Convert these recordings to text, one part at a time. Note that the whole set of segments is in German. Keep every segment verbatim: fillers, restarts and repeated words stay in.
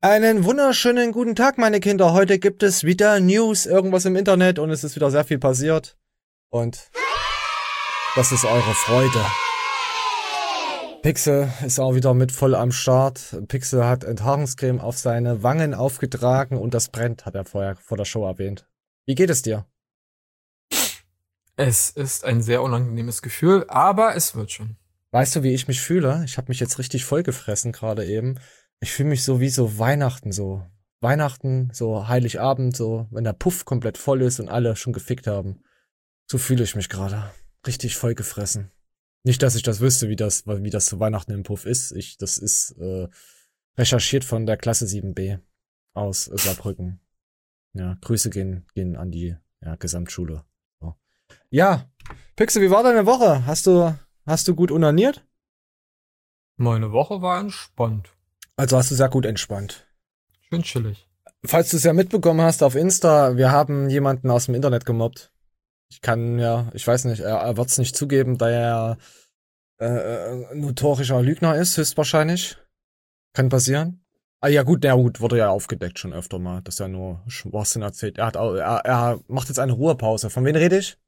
Einen wunderschönen guten Tag, meine Kinder. Heute gibt es wieder News, irgendwas im Internet und es ist wieder sehr viel passiert. Und das ist eure Freude. Pixel ist auch wieder mit voll am Start. Pixel hat Enthaarungscreme auf seine Wangen aufgetragen und das brennt, hat er vorher vor der Show erwähnt. Wie geht es dir? Es ist ein sehr unangenehmes Gefühl, aber es wird schon. Weißt du, wie ich mich fühle? Ich habe mich jetzt richtig vollgefressen gerade eben. Ich fühle mich so wie so Weihnachten, so Weihnachten, so Heiligabend, so wenn der Puff komplett voll ist und alle schon gefickt haben. So fühle ich mich gerade. Richtig vollgefressen. Nicht, dass ich das wüsste, wie das, wie das zu Weihnachten im Puff ist. Ich, das ist äh, recherchiert von der Klasse sieben b aus Saarbrücken. Ja, Grüße gehen, gehen an die ja, Gesamtschule. So. Ja, Pixel, wie war deine Woche? Hast du, hast du gut onaniert? Meine Woche war entspannt. Also hast du sehr gut entspannt. Schön chillig. Falls du es ja mitbekommen hast auf Insta, wir haben jemanden aus dem Internet gemobbt. Ich kann ja, ich weiß nicht, er, er wird es nicht zugeben, da er äh, notorischer Lügner ist, höchstwahrscheinlich. Kann passieren. Ah ja gut, der gut, wurde ja aufgedeckt schon öfter mal, dass er nur Schwachsinn erzählt. Er hat auch, er, er macht jetzt eine Ruhepause. Von wem rede ich?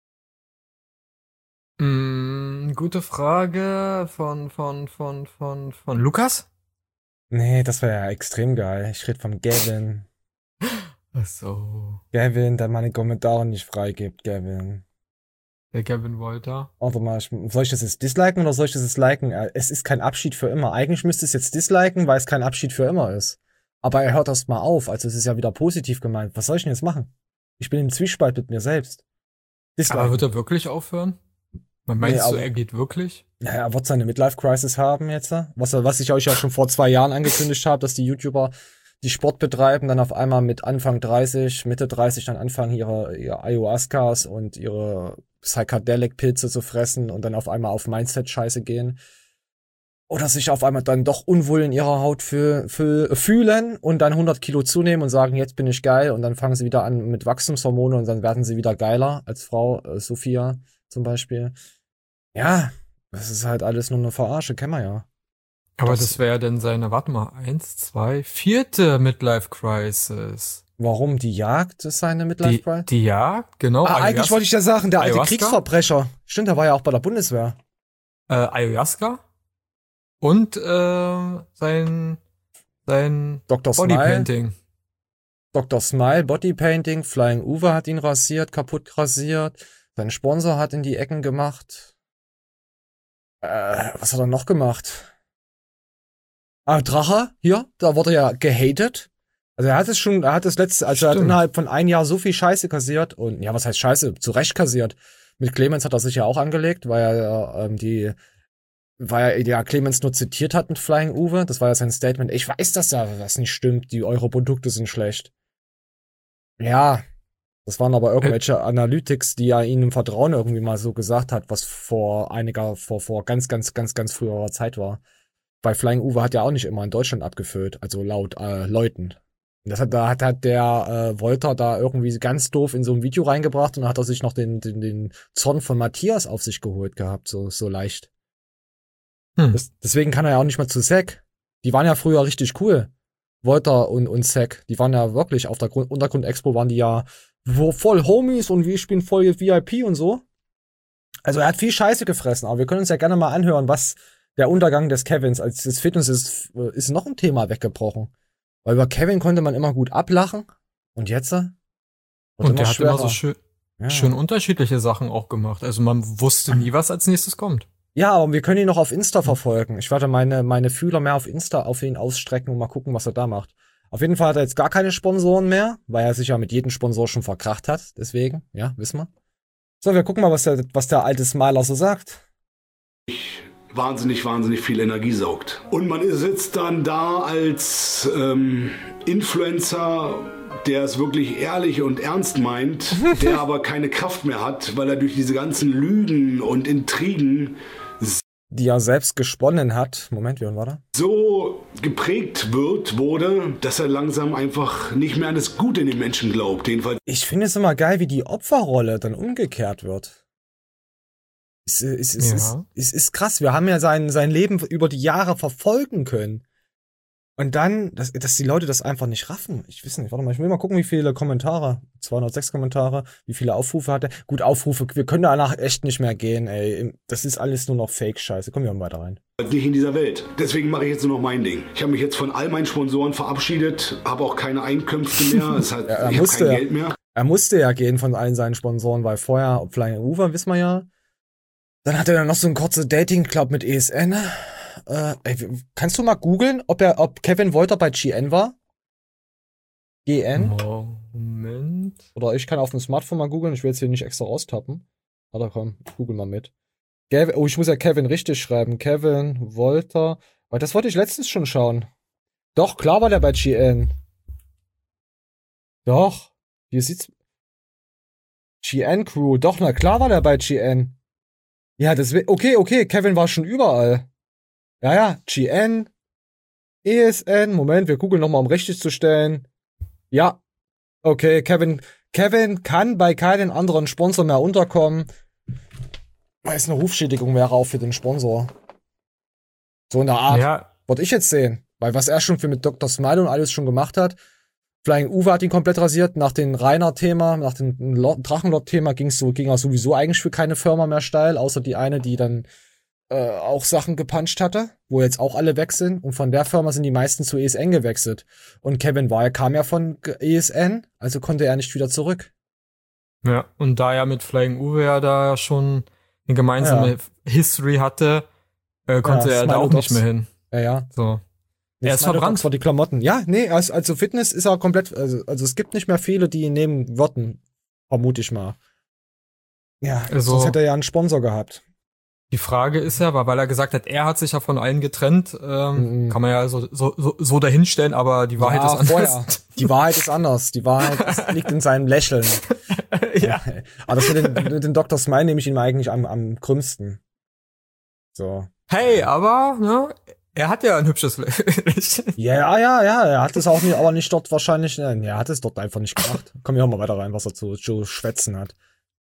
Mm, gute Frage von, von, von, von, von Lukas? Nee, das wäre ja extrem geil. Ich rede von Gavin. Ach so. Gavin, der meine Kommentare nicht freigibt, Gavin. Der Kevin Wolter. Warte mal, ich, soll ich das jetzt disliken oder soll ich das jetzt liken? Es ist kein Abschied für immer. Eigentlich müsste es jetzt disliken, weil es kein Abschied für immer ist. Aber er hört erst mal auf, also es ist ja wieder positiv gemeint. Was soll ich denn jetzt machen? Ich bin im Zwiespalt mit mir selbst. Disliken. Aber wird er wirklich aufhören? Man meinst Nee, du, aber- er geht wirklich? Ja, er wird seine Midlife-Crisis haben jetzt. Was, was ich euch ja schon vor zwei Jahren angekündigt habe, dass die YouTuber, die Sport betreiben, dann auf einmal mit Anfang dreißig, Mitte dreißig dann anfangen, ihre, ihre Ayahuascas und ihre Psychedelic-Pilze zu fressen und dann auf einmal auf Mindset-Scheiße gehen. Oder sich auf einmal dann doch unwohl in ihrer Haut fühl, fühl, fühlen und dann hundert Kilo zunehmen und sagen, jetzt bin ich geil. Und dann fangen sie wieder an mit Wachstumshormone und dann werden sie wieder geiler als Frau, äh, Sophia zum Beispiel. Ja, das ist halt alles nur eine Verarsche, kennen wir ja. Aber Das- das wäre ja dann seine, warte mal, eins, zwei, vierte Midlife Crisis. Warum die Jagd ist seine Die, Midlife-Crisis? die Jagd, genau. Ah, eigentlich Ayahuasca- wollte ich ja sagen, der alte Ayahuasca? Kriegsverbrecher. Stimmt, der war ja auch bei der Bundeswehr. äh, Ayahuasca und äh, sein sein Doktor Smile, Bodypainting. Doktor Smile, Bodypainting, Flying Uwe hat ihn rasiert, kaputt rasiert. Sein Sponsor hat in die Ecken gemacht. Äh, was hat er noch gemacht? Ah, Drache, hier, da wurde ja gehatet. Also er hat es schon, er hat das letzte, also er hat Stimmt. innerhalb von einem Jahr so viel Scheiße kassiert und, ja, was heißt Scheiße? Zu Recht kassiert. Mit Clemens hat er sich ja auch angelegt, weil er ähm, die, weil er ja Clemens nur zitiert hat mit Flying Uwe. Das war ja sein Statement. Ich weiß, dass ja was nicht stimmt. Die eure Produkte sind schlecht. Ja, das waren aber irgendwelche Analytics, die er ihnen im Vertrauen irgendwie mal so gesagt hat, was vor einiger, vor, vor ganz, ganz, ganz, ganz früherer Zeit war. Bei Flying Uwe hat ja auch nicht immer in Deutschland abgefüllt, also laut äh, Leuten. Und das hat, da hat, hat der äh, Wolter da irgendwie ganz doof in so ein Video reingebracht und dann hat er sich noch den, den, den Zorn von Matthias auf sich geholt gehabt, so, so leicht. Hm. Das, deswegen kann er ja auch nicht mehr zu Zack. Die waren ja früher richtig cool. Wolter und, und Zack, die waren ja wirklich auf der Grund, Untergrund-Expo waren die ja wo voll Homies und wir spielen voll V I P und so. Also er hat viel Scheiße gefressen, aber wir können uns ja gerne mal anhören, was der Untergang des Kevins als des Fitness ist, ist noch ein Thema weggebrochen. Weil über Kevin konnte man immer gut ablachen und jetzt? Wird Und der hat schwerer. immer so schön, Ja. schön unterschiedliche Sachen auch gemacht. Also man wusste nie, was als nächstes kommt. Ja, aber wir können ihn noch auf Insta verfolgen. Ich werde meine, meine Fühler mehr auf Insta auf ihn ausstrecken und mal gucken, was er da macht. Auf jeden Fall hat er jetzt gar keine Sponsoren mehr, weil er sich ja mit jedem Sponsor schon verkracht hat. Deswegen, ja, wissen wir. So, wir gucken mal, was der, was der alte Smiler so sagt. wahnsinnig, wahnsinnig viel Energie saugt. Und man sitzt dann da als ähm, Influencer, der es wirklich ehrlich und ernst meint, der aber keine Kraft mehr hat, weil er durch diese ganzen Lügen und Intrigen Die er selbst gesponnen hat. Moment, wie war der? so geprägt wird, wurde, dass er langsam einfach nicht mehr an das Gute in den Menschen glaubt. Jedenfalls Ich finde es immer geil, wie die Opferrolle dann umgekehrt wird. Es, es, es, Ja. es, es ist krass. Wir haben ja sein, sein Leben über die Jahre verfolgen können. Und dann, dass, dass die Leute das einfach nicht raffen. Ich weiß nicht, warte mal, ich will mal gucken, wie viele Kommentare, zweihundertsechs Kommentare, wie viele Aufrufe hatte. Gut, Aufrufe, wir können danach echt nicht mehr gehen, ey. Das ist alles nur noch Fake-Scheiße. Kommen wir mal weiter rein. Nicht in dieser Welt. Deswegen mache ich jetzt nur noch mein Ding. Ich habe mich jetzt von all meinen Sponsoren verabschiedet, habe auch keine Einkünfte mehr, das heißt, Ja, er ich habe musste kein ja. Geld mehr. Er musste ja gehen von allen seinen Sponsoren, weil vorher Flying Uwe, wissen wir ja. Dann hat er dann noch so einen kurzen Dating-Club mit E S N. Äh, ey, kannst du mal googeln, ob er, ob Kevin Wolter bei G N war? G N? Moment. Oder ich kann auf dem Smartphone mal googeln, ich will jetzt hier nicht extra austappen. Warte, komm, google mal mit. Gav- oh, ich muss ja Kevin richtig schreiben. Kevin Wolter. Weil das wollte ich letztens schon schauen. Doch, klar war der bei G N. Doch. Hier sieht's. G N Crew. Doch, na klar war der bei G N. Ja, das wi- okay, okay, Kevin war schon überall. Ja, ja, G N, E S N, Moment, wir googeln nochmal, um richtig zu stellen. Ja, okay, Kevin, Kevin kann bei keinem anderen Sponsor mehr unterkommen. Weil es eine Rufschädigung wäre auch für den Sponsor. So in der Art. Ja, Wollte ich jetzt sehen. Weil was er schon für mit Doktor Smile und alles schon gemacht hat. Flying Uwe hat ihn komplett rasiert. Nach dem Rainer-Thema, nach dem Lo- Drachenlord-Thema ging's so, ging er sowieso eigentlich für keine Firma mehr steil, außer die eine, die dann äh, auch Sachen gepuncht hatte, wo jetzt auch alle weg sind. Und von der Firma sind die meisten zu E S N gewechselt. Und Kevin war, kam ja von E S N, also konnte er nicht wieder zurück. ja. Und da er mit Flying Uwe ja da schon eine gemeinsame Ja. History hatte, äh, konnte Ja, er da Smile auch nicht Dogs. mehr hin. Ja, ja. So. Nee, Er ist Smile verbrannt. Dogs war die Klamotten. Ja, nee, also, also Fitness ist er komplett, also, also es gibt nicht mehr viele, die ihn nehmen würden, vermute ich mal. Ja, Also- sonst hätte er ja einen Sponsor gehabt. Die Frage ist ja, weil weil er gesagt hat, er hat sich ja von allen getrennt, ähm, Mhm. kann man ja so, so, so, so dahinstellen, aber die Wahrheit Ja, ist anders. vorher. Die Wahrheit ist anders. Die Wahrheit ist, liegt in seinem Lächeln. ja. Aber das mit den, mit den Doktor Smile nehme ich ihm eigentlich am, am krümmsten. So. Hey, aber, ne, er hat ja ein hübsches Lächeln. Ja, ja, ja, er hat es auch nicht, aber nicht dort wahrscheinlich, ne, er hat es dort einfach nicht gemacht. Kommen wir auch mal weiter rein, was er zu Joe schwätzen hat.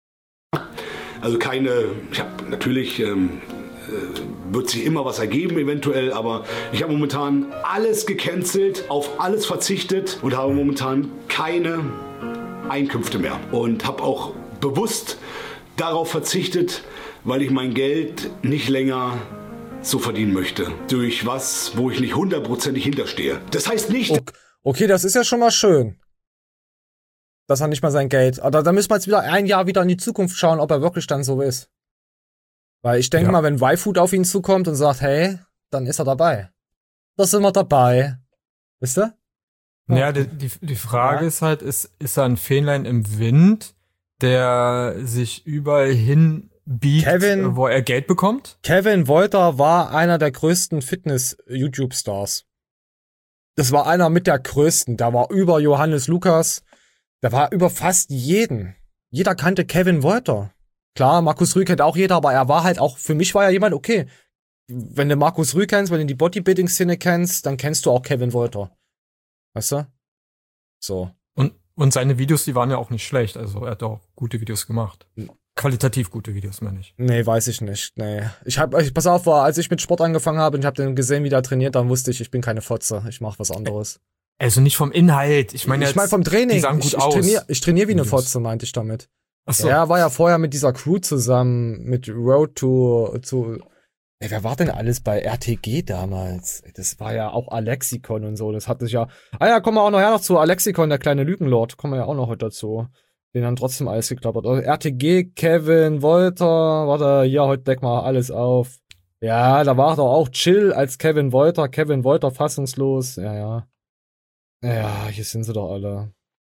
Also keine, ich habe natürlich, ähm, äh, wird sich immer was ergeben eventuell, aber ich habe momentan alles gecancelt, auf alles verzichtet und habe momentan keine Einkünfte mehr. Und habe auch bewusst darauf verzichtet, weil ich mein Geld nicht länger so verdienen möchte. Durch was, wo ich nicht hundertprozentig hinterstehe. Das heißt nicht, Okay, okay, das ist ja schon mal schön. Dass er nicht mal sein Geld. Aber da müssen wir jetzt wieder ein Jahr wieder in die Zukunft schauen, ob er wirklich dann so ist. Weil ich denke Ja. mal, wenn Y-Food auf ihn zukommt und sagt, hey, dann ist er dabei. Da sind wir dabei. Wisst ihr? Ja, die, die, die Frage Ja. ist halt, ist, ist er ein Fähnlein im Wind, der sich überall hin biegt, Kevin- wo er Geld bekommt? Kevin Wolter war einer der größten Fitness-YouTube-Stars. Das war einer mit der größten. Da war über Johannes Lukas. Da war über fast jeden. Jeder kannte Kevin Wolter. Klar, Markus Rühl kennt auch jeder, aber er war halt auch, für mich war ja jemand, okay, wenn du Markus Rühl kennst, wenn du die Bodybuilding-Szene kennst, dann kennst du auch Kevin Wolter. Weißt du? So. Und, und seine Videos, die waren ja auch nicht schlecht. Also er hat auch gute Videos gemacht. Qualitativ gute Videos, meine ich. Nee, weiß ich nicht. Nee. Ich hab, ich, pass auf, war, als ich mit Sport angefangen habe und ich hab den gesehen, wie der trainiert, dann wusste ich, ich bin keine Fotze. Ich mach was anderes. Also nicht vom Inhalt. Ich meine ich jetzt, meine vom Training. die sahen gut ich ich aus. trainiere ich trainier wie eine Videos. Fotze, meinte ich damit. Ach so. Er war ja vorher mit dieser Crew zusammen, mit Road to, zu, ey, wer war denn alles bei R T G damals? Das war ja auch Alexikon und so, das hatte ich ja, ah ja, kommen wir auch nachher noch zu Alexikon, der kleine Lügenlord, kommen wir ja auch noch heute dazu. Den haben trotzdem alles geklappert. Also R T G, Kevin, Wolter, warte, hier, heute deck mal alles auf. Ja, da war doch auch Chill als Kevin Wolter, Kevin Wolter fassungslos, ja, ja. Ja, hier sind sie doch alle.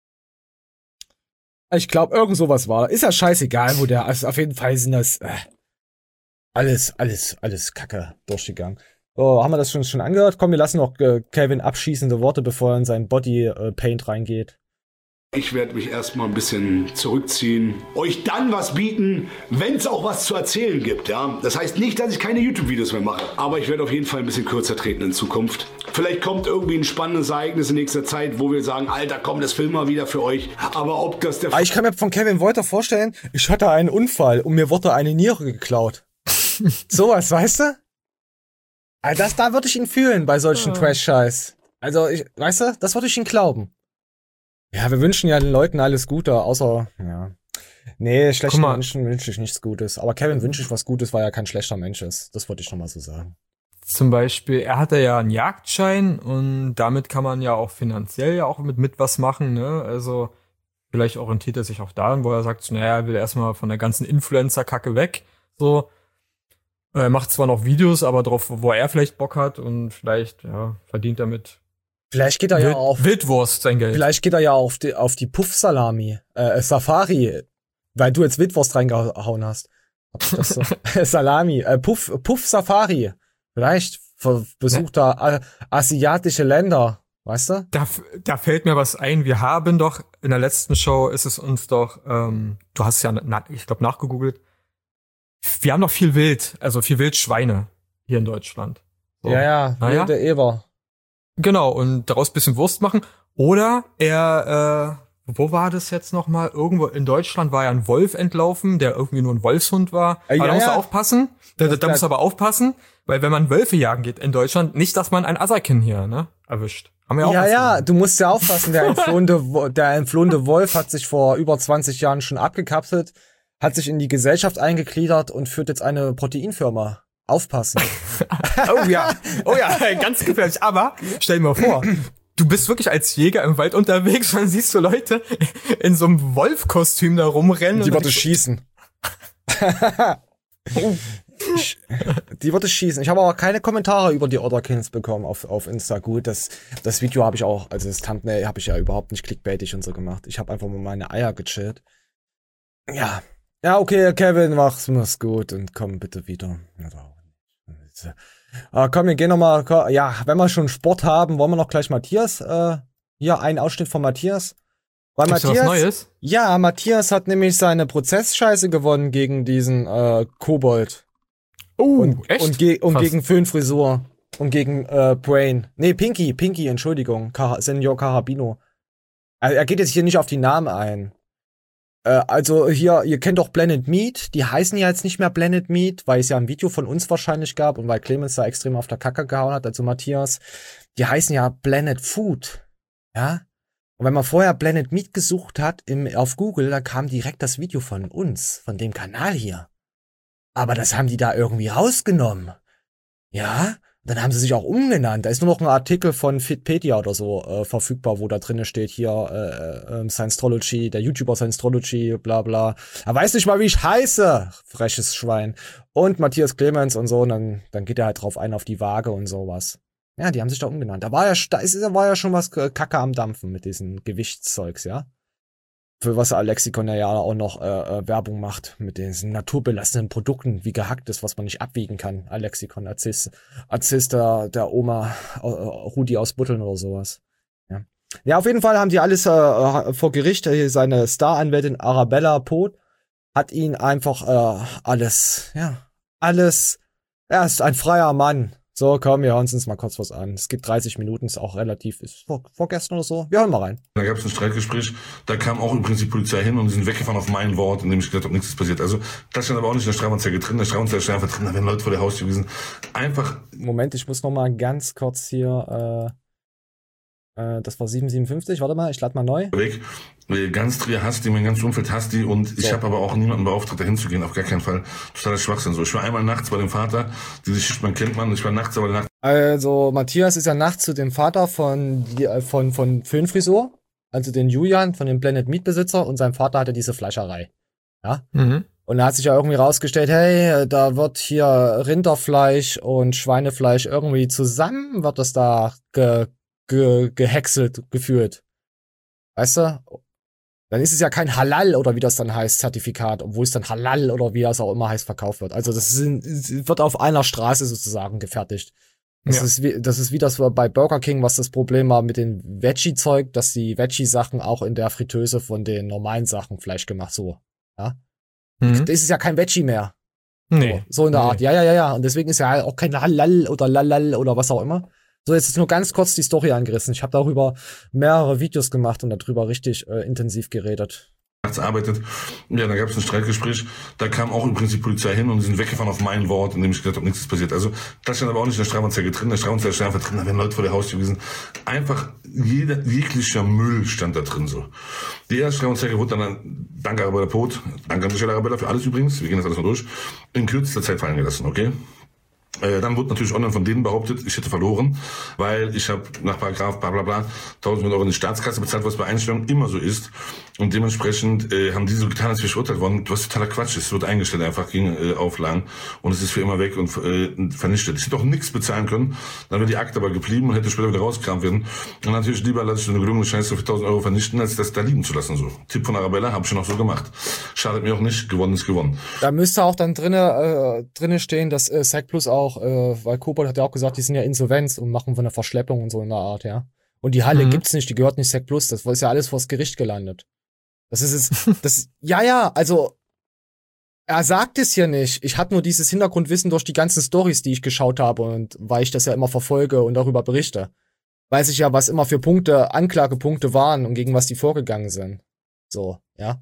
Ich glaube, irgend sowas war. Ist ja scheißegal, wo der. Also auf jeden Fall sind das äh, alles, alles, alles Kacke durchgegangen. Oh, haben wir das schon, schon angehört? Komm, wir lassen noch äh, Kevin abschließende Worte, bevor er in sein Body äh, Paint reingeht. ich werde mich erstmal ein bisschen zurückziehen, euch dann was bieten, wenn es auch was zu erzählen gibt. Ja? Das heißt nicht, dass ich keine YouTube-Videos mehr mache, aber ich werde auf jeden Fall ein bisschen kürzer treten in Zukunft. Vielleicht kommt irgendwie ein spannendes Ereignis in nächster Zeit, wo wir sagen, Alter, komm, das filmen wir wieder für euch. Aber ob das der Aber ich kann mir von Kevin Wolter vorstellen, ich hatte einen Unfall und mir wurde eine Niere geklaut. Sowas, weißt du? Also das, da würde ich ihn fühlen bei solchen Trash-Scheiß. Also, ich, weißt du, das würde ich ihm glauben. Ja, wir wünschen ja den Leuten alles Gute, außer, ja. Nee, schlechten Menschen wünsche ich nichts Gutes. Aber Kevin wünsche ich was Gutes, weil er kein schlechter Mensch ist. Das wollte ich nochmal so sagen. Zum Beispiel, er hatte ja einen Jagdschein und damit kann man ja auch finanziell ja auch mit, mit was machen, ne? Also, vielleicht orientiert er sich auch daran, wo er sagt, naja, er will erstmal von der ganzen Influencer-Kacke weg, so. Er macht zwar noch Videos, aber drauf, wo er vielleicht Bock hat und vielleicht, ja, verdient damit. Vielleicht geht er Wild, ja auf Wildwurst sein Geld. Vielleicht geht er ja auf die, auf die Puff-Salami, äh, Safari, weil du jetzt Wildwurst reingehauen hast. Das so? Salami, äh, Puff, Puff Safari. Vielleicht besucht er äh, asiatische Länder, weißt du? Da, da fällt mir was ein. Wir haben doch in der letzten Show ist es uns doch, ähm, du hast es ja, na, ich glaube, nachgegoogelt. Wir haben doch viel Wild, also viel Wildschweine hier in Deutschland. So. Ja, ja, naja. wilde Eber. Genau, und daraus bisschen Wurst machen. Oder er, äh, wo war das jetzt nochmal? Irgendwo in Deutschland war ja ein Wolf entlaufen, der irgendwie nur ein Wolfshund war. Äh, aber ja, da muss ja. er aufpassen. Da, da, da muss er aber aufpassen, weil wenn man Wölfe jagen geht in Deutschland, nicht, dass man ein Asakin hier, ne, erwischt. Haben wir auch Ja, ja, gesehen. du musst ja aufpassen. Der entflohene, Wo- der entflohene Wolf hat sich vor über zwanzig Jahren schon abgekapselt, hat sich in die Gesellschaft eingegliedert und führt jetzt eine Proteinfirma. Aufpassen. Oh ja, oh ja, ganz gefährlich. Aber stell dir mal vor, du bist wirklich als Jäger im Wald unterwegs und dann siehst du Leute in so einem Wolfkostüm da rumrennen. Die und würde schießen. Ich- Die würde schießen. Ich habe aber keine Kommentare über die Otterkins bekommen auf, auf Insta. Gut, das, das Video habe ich auch, also das Thumbnail habe ich ja überhaupt nicht clickbaitig und so gemacht. Ich habe einfach mal meine Eier gechillt. Ja. Ja, okay, Kevin, mach's, mach's gut und komm bitte wieder. Ah, komm, wir gehen noch mal, ko- ja, wenn wir schon Sport haben, wollen wir noch gleich Matthias, äh, hier einen Ausschnitt von Matthias. Weil Gibt's da Matthias, was Neues? ja, Matthias hat nämlich seine Prozessscheiße gewonnen gegen diesen äh, Kobold. Oh, Und, echt? und, ge und Krass. gegen Föhnfrisur. Und gegen äh, Brain. Nee, Pinky, Pinky, Entschuldigung. Car Senior Carabino. Er, er geht jetzt hier nicht auf die Namen ein. Äh, also hier, ihr kennt doch Blended Meat. Die heißen ja jetzt nicht mehr Blended Meat, weil es ja ein Video von uns wahrscheinlich gab und weil Clemens da extrem auf der Kacke gehauen hat, also Matthias. Die heißen ja Blended Food. Ja? Und wenn man vorher Blended Meat gesucht hat im, auf Google, dann kam direkt das Video von uns, von dem Kanal hier. Aber das haben die da irgendwie rausgenommen. Ja, dann haben sie sich auch umgenannt. Da ist nur noch ein Artikel von Fitpedia oder so äh, verfügbar, wo da drinnen steht, hier äh, äh, Science-Trology, der YouTuber Science-Trology, bla bla. Er weiß nicht mal, wie ich heiße, freches Schwein. Und Matthias Clemens und so, und dann, dann geht er halt drauf ein auf die Waage und sowas. Ja, die haben sich da umgenannt. Da war ja, da ist, da war ja schon was äh, Kacke am Dampfen mit diesen Gewichtszeugs, ja. Für was Alexikon ja auch noch äh, äh, Werbung macht mit diesen naturbelassenen Produkten, wie gehacktes, was man nicht abwiegen kann. Alexikon, erzähl's, erzähl's der, der Oma äh, Rudi aus Butteln oder sowas. Ja, ja, auf jeden Fall haben die alles äh, vor Gericht. Seine Star-Anwältin Arabella Poth hat ihn einfach äh, alles, ja, alles, er ist ein freier Mann. So, komm, wir hören uns mal kurz was an. Es gibt dreißig Minuten, ist auch relativ, ist vor, vorgestern oder so. Wir hören mal rein. Da gab es ein Streitgespräch, da kam auch im Prinzip Polizei hin und die sind weggefahren auf mein Wort, indem ich gesagt habe, nichts ist passiert. Also das stand aber auch nicht in der Strafanzeige drin. Der Strafanzeige stand einfach drin, da werden Leute vor der Haustür gewesen. Einfach. Moment, ich muss noch mal ganz kurz hier, äh, äh, das war sieben siebenundfünfzig, warte mal, ich lade mal neu. Weg. Ganz Trier hasst die, mein ganzes Umfeld hasst die und ich So. habe aber auch niemanden beauftragt, da hinzugehen, auf gar keinen Fall. Totaler Schwachsinn. So, ich war einmal nachts bei dem Vater, diese Schicht, man kennt man, ich war nachts aber nachts. Also, Matthias ist ja nachts zu dem Vater von, die- äh, von, von Föhnfrisur, also den Julian, von dem Blended Meat Besitzer, und sein Vater hatte diese Fleischerei. Ja? Mhm. Und da hat sich ja irgendwie rausgestellt, hey, da wird hier Rinderfleisch und Schweinefleisch irgendwie zusammen, wird das da ge, ge, gehäckselt, geführt. Weißt du? Dann ist es ja kein Halal oder wie das dann heißt, Zertifikat, obwohl es dann Halal oder wie das auch immer heißt, verkauft wird. Also das sind, wird auf einer Straße sozusagen gefertigt. Das, Ja. ist wie, das ist wie das bei Burger King, was das Problem war mit den Veggie-Zeug, dass die Veggie-Sachen auch in der Fritteuse von den normalen Sachen Fleisch gemacht, so. Ja? Mhm. Das ist ja kein Veggie mehr. Nee. So, so in der Nee. Art. Ja, ja, ja, ja. Und deswegen ist ja auch kein Halal oder Lalal oder was auch immer. So, jetzt ist nur ganz kurz die Story angerissen. Ich habe darüber mehrere Videos gemacht und darüber richtig äh, intensiv geredet. nachts arbeitet. Ja, da gab es ein Streitgespräch, da kam auch im Prinzip Polizei hin und die sind weggefahren auf mein Wort, in dem ich gesagt habe, nichts ist passiert. Also das stand aber auch nicht in der Strafanzeige drin. Der Strafanzeige stand einfach drin, da wären Leute vor der Haustür gewesen. Einfach jeder, jeglicher Müll stand da drin so. Die erste Strafanzeige wurde dann, danke Arabella Pot, danke an Michael Arabella für alles übrigens, wir gehen das alles mal durch, in kürzester Zeit fallen gelassen, okay? Äh, dann wurde natürlich online von denen behauptet, ich hätte verloren, weil ich habe nach Paragraph bla bla bla tausend Euro in die Staatskasse bezahlt, was bei Einstellung immer so ist. Und dementsprechend äh, haben die so getan, als wäre ich verurteilt worden. Was totaler Quatsch ist. Es wird eingestellt einfach gegen äh, Auflagen und es ist für immer weg und äh, vernichtet. Ich hätte auch nichts bezahlen können, dann wäre die Akte aber geblieben und hätte später wieder rausgekramt werden. Und natürlich lieber lasse ich so eine gelungene Scheiße für tausend Euro vernichten, als das da liegen zu lassen. So Tipp von Arabella, habe ich schon auch so gemacht. Schadet mir auch nicht, gewonnen ist gewonnen. Da müsste auch dann drinne, äh, drinne stehen, dass äh, Sack Plus auch, äh, weil Kobold hat ja auch gesagt, die sind ja Insolvenz und machen von einer Verschleppung und so in der Art, ja. Und die Halle mhm. gibt's nicht, die gehört nicht Sack Plus, das ist ja alles vors Gericht gelandet. Das ist es, das, ja, ja, also, er sagt es hier nicht. Ich hatte nur dieses Hintergrundwissen durch die ganzen Stories, die ich geschaut habe und weil ich das ja immer verfolge und darüber berichte. Weiß ich ja, was immer für Punkte, Anklagepunkte waren und gegen was die vorgegangen sind. So, ja.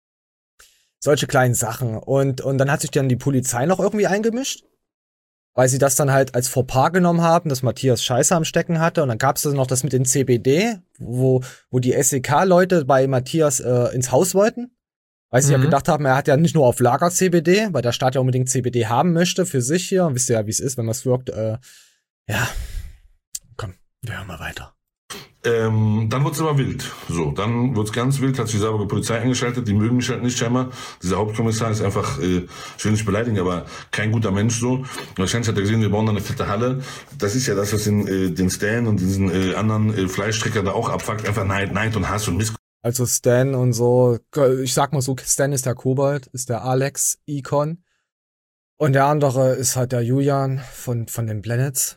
Solche kleinen Sachen. Und, und dann hat sich dann die Polizei noch irgendwie eingemischt, weil sie das dann halt als Fauxpas genommen haben, dass Matthias Scheiße am Stecken hatte. Und dann gab es dann noch das mit den C B D, wo, wo die S E K-Leute bei Matthias äh, ins Haus wollten. Weil sie mhm. ja gedacht haben, er hat ja nicht nur auf Lager C B D, weil der Staat ja unbedingt C B D haben möchte für sich hier. Und wisst ihr ja, wie es ist, wenn man es wirkt. Äh, ja, komm, wir hören mal weiter. Ähm, dann wird's aber wild. So, dann wird's ganz wild, hat sich die Saarburger Polizei eingeschaltet, die mögen mich halt nicht scheinbar. Dieser Hauptkommissar ist einfach, äh, ich will nicht beleidigen, aber kein guter Mensch so. Wahrscheinlich hat er gesehen, wir bauen da eine fette Halle. Das ist ja das, was den, äh, den Stan und diesen äh, anderen äh, Fleischstrecker da auch abfuckt. Einfach Neid, Neid und Hass und Miss. Also Stan und so, ich sag mal so, Stan ist der Kobold, ist der Alex Icon. Und der andere ist halt der Julian von, von den Planets.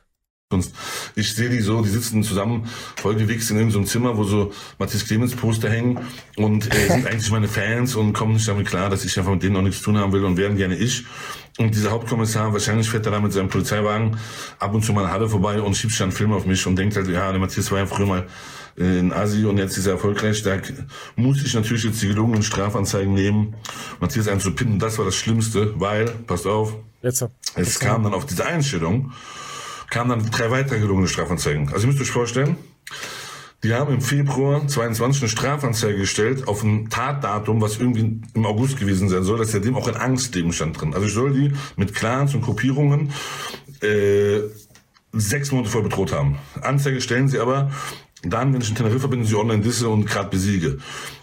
Ich sehe die so, die sitzen zusammen, vollgewichst in irgendeinem Zimmer, wo so Matthias Clemens Poster hängen und äh, sind eigentlich meine Fans und kommen nicht damit klar, dass ich einfach mit denen auch nichts zu tun haben will und wären gerne ich. Und dieser Hauptkommissar, wahrscheinlich fährt er da mit seinem Polizeiwagen ab und zu mal in Halle vorbei und schiebt sich einen Film auf mich und denkt halt, ja, der Matthias war ja früher mal äh, in Asi und jetzt ist er erfolgreich. Da muss ich natürlich jetzt die gelungenen Strafanzeigen nehmen, Matthias einzupinnen. Das war das Schlimmste, weil, passt auf, jetzt, es kam dann auf diese Einstellung, kamen dann drei weitere gelungene Strafanzeigen. Also ihr müsst euch vorstellen, die haben im Februar zweiundzwanzig eine Strafanzeige gestellt auf ein Tatdatum, was irgendwie im August gewesen sein soll, dass ja dem auch ein Angstgegenstand drin. Also ich soll die mit Clans und Gruppierungen äh, sechs Monate voll bedroht haben. Anzeige stellen sie aber dann, wenn ich in Teneriffa bin, sie online disse und gerade besiege.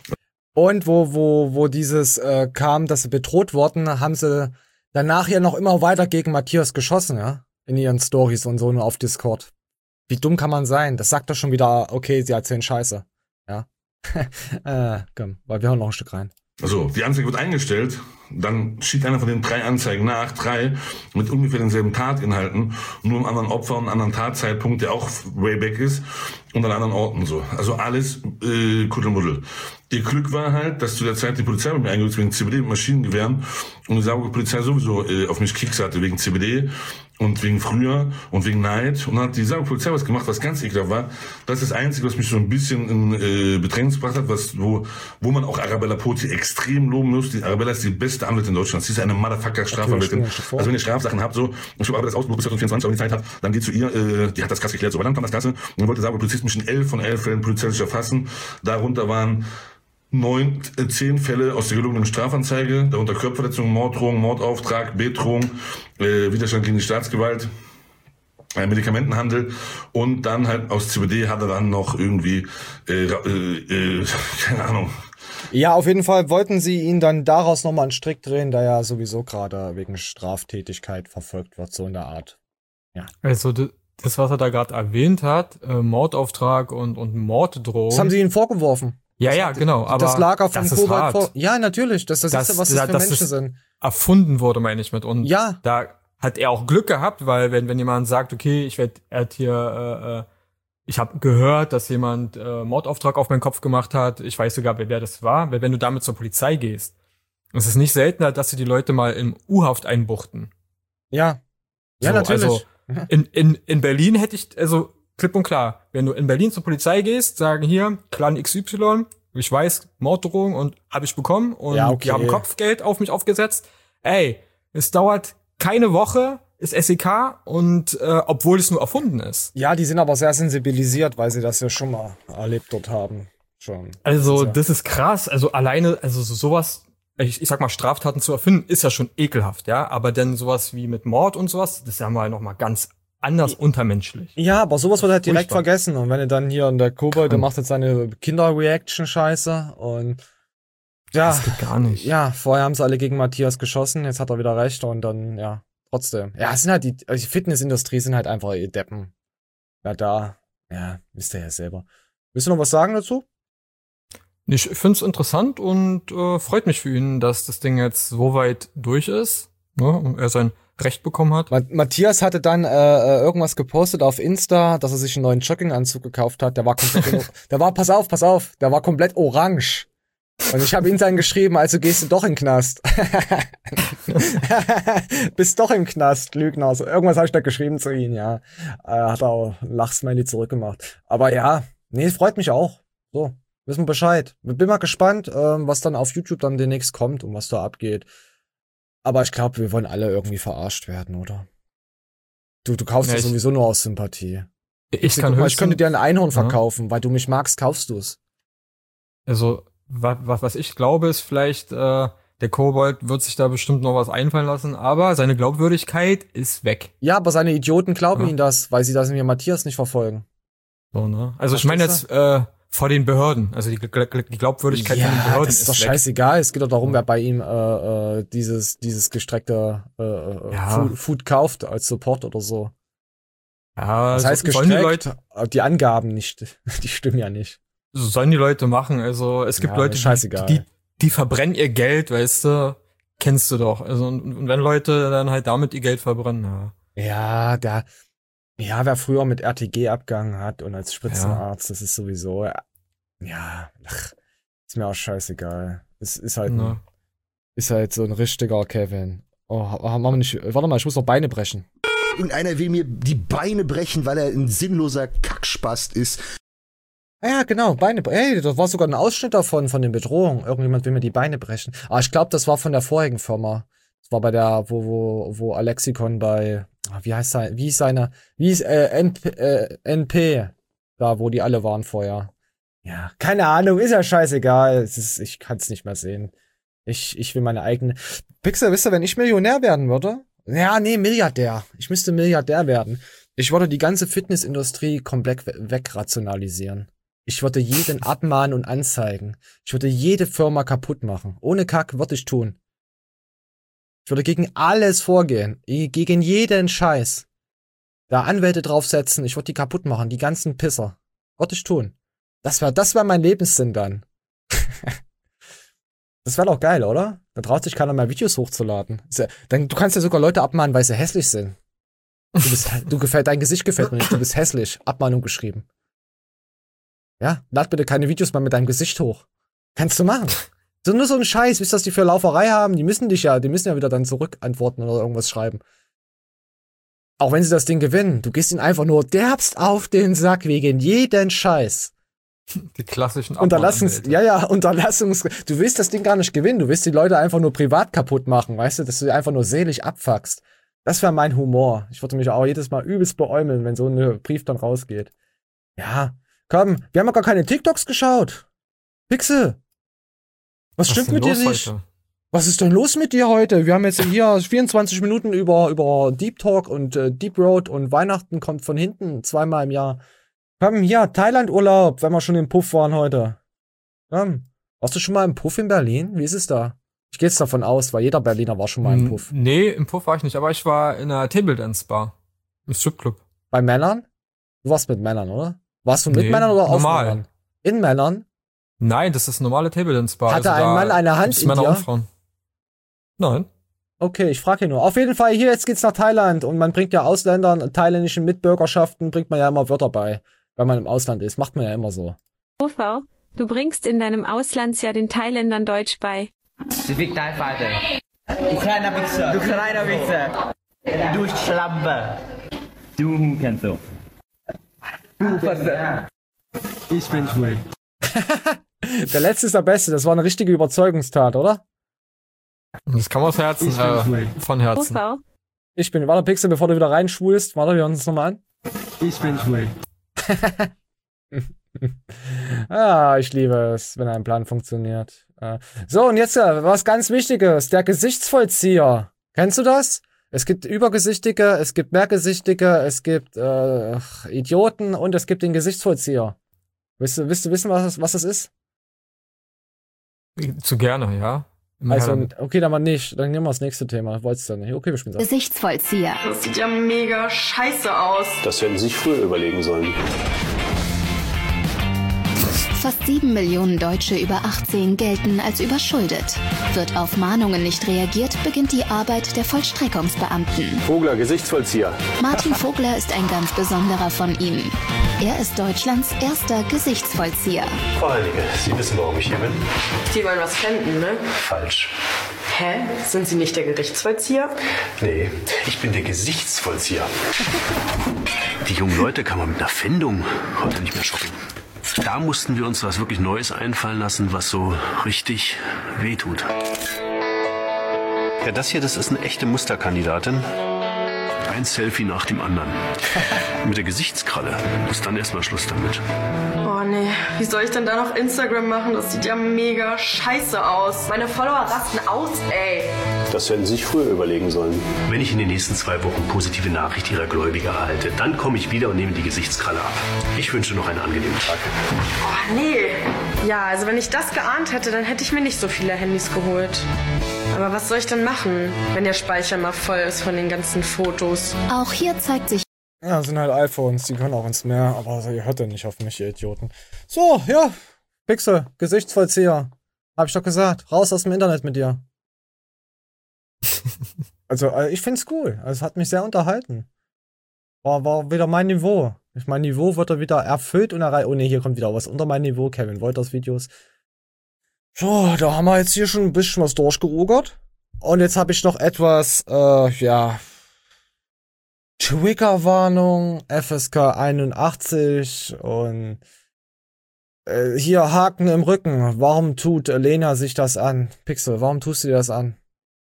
Und wo, wo, wo dieses äh, kam, dass sie bedroht wurden, haben sie danach ja noch immer weiter gegen Matthias geschossen, ja? In ihren Stories und so nur auf Discord. Wie dumm kann man sein? Das sagt doch schon wieder, okay, sie erzählen Scheiße. Ja. äh, komm, weil wir hören noch ein Stück rein. Also, die Anzeige wird eingestellt, dann schiebt einer von den drei Anzeigen nach, drei, mit ungefähr denselben Tatinhalten, nur einem anderen Opfer und einem anderen Tatzeitpunkt, der auch way back ist, und an anderen Orten so. Also alles äh, Kuddelmuddel. Ihr Glück war halt, dass zu der Zeit die Polizei mit mir eingerückt wegen C B D mit Maschinengewehren und die Saarburger Polizei sowieso äh, auf mich Kicks hatte wegen C B D und wegen früher und wegen Neid. Und dann hat die Saarburger Polizei was gemacht, was ganz ekelhaft war. Das ist das Einzige, was mich so ein bisschen in äh, Bedrängnis gebracht hat, was, wo, wo man auch Arabella Poti extrem loben muss. Die Arabella ist die beste Anwältin Deutschlands. Sie ist eine Motherfucker-Strafanwältin. Also wenn ihr Strafsachen habt, so, ich habe aber das Ausbruch bis zwanzig vierundzwanzig, aber die Zeit habt, dann geht zu ihr, äh, die hat das krass geklärt. So, aber dann kam das Ganze und dann wollte Saarburger Polizist mich in elf von elf Fällen polizeilich erfassen. Darunter waren neun, äh, zehn Fälle aus der gelungenen Strafanzeige, darunter Körperverletzung, Morddrohung, Mordauftrag, Bedrohung, äh, Widerstand gegen die Staatsgewalt, äh, Medikamentenhandel und dann halt aus C B D hat er dann noch irgendwie, äh, äh, äh, keine Ahnung. Ja, auf jeden Fall wollten sie ihn dann daraus nochmal einen Strick drehen, da er sowieso gerade wegen Straftätigkeit verfolgt wird, so in der Art. Ja. Also das, was er da gerade erwähnt hat, äh, Mordauftrag und, und Morddrohung. Das haben sie ihm vorgeworfen. Ja, ja, genau. Aber das Lager vom das ist hart. Vor. Ja, natürlich. Das, das, das ist, was das, das für das Menschen sind. Erfunden wurde, meine ich mit. Und ja. Da hat er auch Glück gehabt, weil wenn wenn jemand sagt, okay, ich werde, er hat hier, äh, ich habe gehört, dass jemand äh, Mordauftrag auf meinen Kopf gemacht hat. Ich weiß sogar, wer, wer das war. Weil wenn du damit zur Polizei gehst, es ist nicht seltener, dass sie die Leute mal im U-Haft einbuchten. Ja. Ja, so, natürlich. Also in in in Berlin hätte ich, also klipp und klar, wenn du in Berlin zur Polizei gehst, sagen hier, Clan X Y, ich weiß, Morddrohung und habe ich bekommen und Ja, okay. die haben Kopfgeld auf mich aufgesetzt. Ey, es dauert keine Woche, ist S E K und äh, obwohl es nur erfunden ist. Ja, die sind aber sehr sensibilisiert, weil sie das ja schon mal erlebt dort haben. Schon. Also, ja. das ist krass. Also alleine, also so, sowas, ich, ich sag mal, Straftaten zu erfinden, ist ja schon ekelhaft, ja. Aber dann sowas wie mit Mord und sowas, das ist ja mal noch mal ganz anders untermenschlich. Ja, aber sowas wird halt direkt Furchtbar. vergessen. Und wenn du dann hier in der Kobold, der macht jetzt seine Kinder-Reaction-Scheiße und ja, Das geht gar nicht. ja, vorher haben sie alle gegen Matthias geschossen, jetzt hat er wieder recht und dann, ja, trotzdem. Ja, es sind halt die, also die Fitnessindustrie sind halt einfach ihr Deppen. Ja, da, ja, wisst ihr ja selber. Willst du noch was sagen dazu? Ich find's interessant und äh, freut mich für ihn, dass das Ding jetzt so weit durch ist, ne, und er sein Recht bekommen hat. Ma- Matthias hatte dann äh, irgendwas gepostet auf Insta, dass er sich einen neuen Jogginganzug gekauft hat. Der war komplett, der war, pass auf, pass auf, der war komplett orange. Und ich habe ihm dann geschrieben, also gehst du doch in den Knast. Bist doch im Knast, Lügner. Also irgendwas habe ich da geschrieben zu ihm, ja. Äh, hat er auch ein Lachsmiley zurückgemacht. Aber ja, nee, freut mich auch. So, wissen wir Bescheid. Bin mal gespannt, ähm, was dann auf YouTube dann demnächst kommt und was da abgeht. Aber ich glaube, wir wollen alle irgendwie verarscht werden, oder? Du, du kaufst Ja, das ich- sowieso nur aus Sympathie. Ich Guck kann mal, ich könnte höchstens, dir ein Einhorn Ja. verkaufen, weil du mich magst, kaufst du's. also was, was ich glaube, ist vielleicht, äh, der Kobold wird sich da bestimmt noch was einfallen lassen, aber seine Glaubwürdigkeit ist weg. Ja, aber seine Idioten glauben Ja. ihm das, weil sie das mit Matthias nicht verfolgen. So, ne? Also ich meine Verstehst jetzt äh, vor den Behörden, also die, Gl- die Glaubwürdigkeit von den Ja, Behörden das ist doch weg. scheißegal. Es geht doch darum, Ja. wer bei ihm äh, äh, dieses dieses gestreckte äh, äh, Ja. Food, Food kauft als Support oder so. Ja, Das heißt so, sollen die gestreckt, Leute, äh, die Angaben nicht, die stimmen ja nicht. so sollen die Leute machen. Also es gibt Ja, Leute, scheißegal. die, die, die verbrennen ihr Geld, weißt du, kennst du doch. Also und, und wenn Leute dann halt damit ihr Geld verbrennen, ja. Ja, der, ja, wer früher mit R T G abgegangen hat und als Spitzenarzt, das ist sowieso, ja, ja, ach, ist mir auch scheißegal. Es ist halt, Ne. ein, ist halt so ein richtiger Kevin. Oh, haben wir nicht, warte mal, ich muss noch Beine brechen. Irgendeiner will mir die Beine brechen, weil er ein sinnloser Kackspast ist. Ah ja, genau, Beine, hey, das war sogar ein Ausschnitt davon, von den Bedrohungen. Irgendjemand will mir die Beine brechen. Aber ich glaube, das war von der vorigen Firma. Das war bei der, wo, wo, wo Alexikon bei, ah, wie heißt sein, wie ist seine, wie ist, äh, N P, äh, N P, da, wo die alle waren vorher. Ja, keine Ahnung, ist ja scheißegal. Es ist, ich kann's nicht mehr sehen. Ich, ich will meine eigene. Pixel, wisst ihr, wenn ich Millionär werden würde? Ja, nee, Milliardär. Ich müsste Milliardär werden. Ich würde die ganze Fitnessindustrie komplett we- wegrationalisieren. Ich würde jeden abmahnen und anzeigen. Ich würde jede Firma kaputt machen. Ohne Kack würde ich tun. Ich würde gegen alles vorgehen. I- Gegen jeden Scheiß. Da Anwälte draufsetzen, ich würde die kaputt machen. Die ganzen Pisser. Würde ich tun. Das wäre das wär mein Lebenssinn dann. Das wäre doch geil, oder? Dann traut sich keiner mehr Videos hochzuladen. Ist ja, dann, du kannst ja sogar Leute abmahnen, weil sie hässlich sind. Du bist, du gefällt, dein Gesicht gefällt mir nicht, du bist hässlich. Abmahnung geschrieben. Ja, lad bitte keine Videos mehr mit deinem Gesicht hoch. Kannst du machen. So nur so ein Scheiß, wisst ihr, was die für Lauferei haben? Die müssen dich ja, die müssen ja wieder dann zurückantworten oder irgendwas schreiben. Auch wenn sie das Ding gewinnen, du gehst ihnen einfach nur derbst auf den Sack wegen jeden Scheiß. Die klassischen Unterlassungs, Abmahnanwälte. ja, ja, Unterlassungs, du willst das Ding gar nicht gewinnen, du willst die Leute einfach nur privat kaputt machen, weißt du, dass du einfach nur seelisch abfuckst. Das wäre mein Humor. Ich würde mich auch jedes Mal übelst beäumeln, wenn so ein Brief dann rausgeht. Ja, komm, wir haben ja gar keine TikToks geschaut. Pixel. Was, Was stimmt denn mit dir los nicht? heute? Was ist denn los mit dir heute? Wir haben jetzt hier vierundzwanzig Minuten über, über Deep Talk und äh, Deep Road und Weihnachten kommt von hinten zweimal im Jahr. Komm, hier, Thailand-Urlaub, wenn wir schon im Puff waren heute. Komm, warst du schon mal im Puff in Berlin? Wie ist es da? Ich gehe jetzt davon aus, weil jeder Berliner war schon mal im Hm, Puff. Nee, im Puff war ich nicht, aber ich war in einer Table Dance Bar. Im Stripclub. Bei Männern? Du warst mit Männern, oder? Warst du mit Nee, Männern oder auf normal. Männern? In Männern? Nein, das ist eine normale Table Dance Bar. Hatte also ein da Mann eine Hand gibt's in Männer dir? und Frauen. Nein. Okay, ich frage hier nur. Auf jeden Fall, hier, jetzt geht's nach Thailand und man bringt ja Ausländern, thailändischen Mitbürgerschaften, bringt man ja immer Wörter bei, wenn man im Ausland ist. Macht man ja immer so. Ufer, du bringst in deinem Auslandsjahr den Thailändern Deutsch bei. Civic TIE Fighter. Du kleiner Wichser. Du kleiner Wichser. Du Schlampe. Du Hurensohn. Du Versager. Ich bin schwul. Der letzte ist der beste. Das war eine richtige Überzeugungstat, oder? Das kam aus Herzen, äh, von Herzen. Fußball. Ich bin, warte, Pixel, bevor du wieder reinschwulst. Warte, wir hören uns nochmal an. Ich bin schwul. Ah, ich liebe es, wenn ein Plan funktioniert. Äh, So, und jetzt äh, was ganz Wichtiges. Der Gesichtsvollzieher. Kennst du das? Es gibt Übergesichtige, es gibt Mehrgesichtige, es gibt äh, Idioten und es gibt den Gesichtsvollzieher. Willst du, willst du wissen, was das, was das ist? Zu gerne, ja. Immer Also, her damit. okay, dann mal nicht. Dann nehmen wir das nächste Thema. Wolltest du nicht? Okay, wir spielen das. Gesichtsvollzieher. Das sieht ja mega scheiße aus. Das hätten Sie sich früher überlegen sollen. Fast sieben Millionen Deutsche über achtzehn gelten als überschuldet. Wird auf Mahnungen nicht reagiert, beginnt die Arbeit der Vollstreckungsbeamten. Vogler, Gesichtsvollzieher. Martin Vogler ist ein ganz besonderer von ihnen. Er ist Deutschlands erster Gesichtsvollzieher. Frau Heinecke, Sie wissen, warum ich hier bin? Die wollen was pfänden, ne? Falsch. Hä? Sind Sie nicht der Gerichtsvollzieher? Nee, ich bin der Gesichtsvollzieher. Die jungen Leute kann man mit einer Pfändung heute nicht mehr shoppen. Da mussten wir uns was wirklich Neues einfallen lassen, was so richtig wehtut. Ja, das hier, das ist eine echte Musterkandidatin. Ein Selfie nach dem anderen. Mit der Gesichtskralle ist dann erstmal Schluss damit. Oh nee, wie soll ich denn da noch Instagram machen? Das sieht ja mega scheiße aus. Meine Follower rasten aus, ey. Das hätten Sie sich früher überlegen sollen. Wenn ich in den nächsten zwei Wochen positive Nachricht Ihrer Gläubiger erhalte, dann komme ich wieder und nehme die Gesichtskralle ab. Ich wünsche noch einen angenehmen Tag. Oh nee. Ja, also wenn ich das geahnt hätte, dann hätte ich mir nicht so viele Handys geholt. Aber was soll ich denn machen, wenn der Speicher mal voll ist von den ganzen Fotos? Auch hier zeigt sich Ja, das sind halt iPhones, die können auch ins Meer, aber ihr hört ja nicht auf mich, ihr Idioten. So, ja, Pixel, Gesichtsvollzieher. Hab ich doch gesagt, raus aus dem Internet mit dir. Also, äh, ich find's cool. Also, es hat mich sehr unterhalten. War, war wieder mein Niveau. Mein Niveau wird da wieder erfüllt und erreicht. Oh ne, hier kommt wieder was unter mein Niveau. Kevin Wolters Videos. So, da haben wir jetzt hier schon ein bisschen was durchgerugert. Und jetzt habe ich noch etwas, äh, ja, Triggerwarnung, F S K einundachtzig und äh, hier Haken im Rücken. Warum tut Lena sich das an? Pixel, warum tust du dir das an?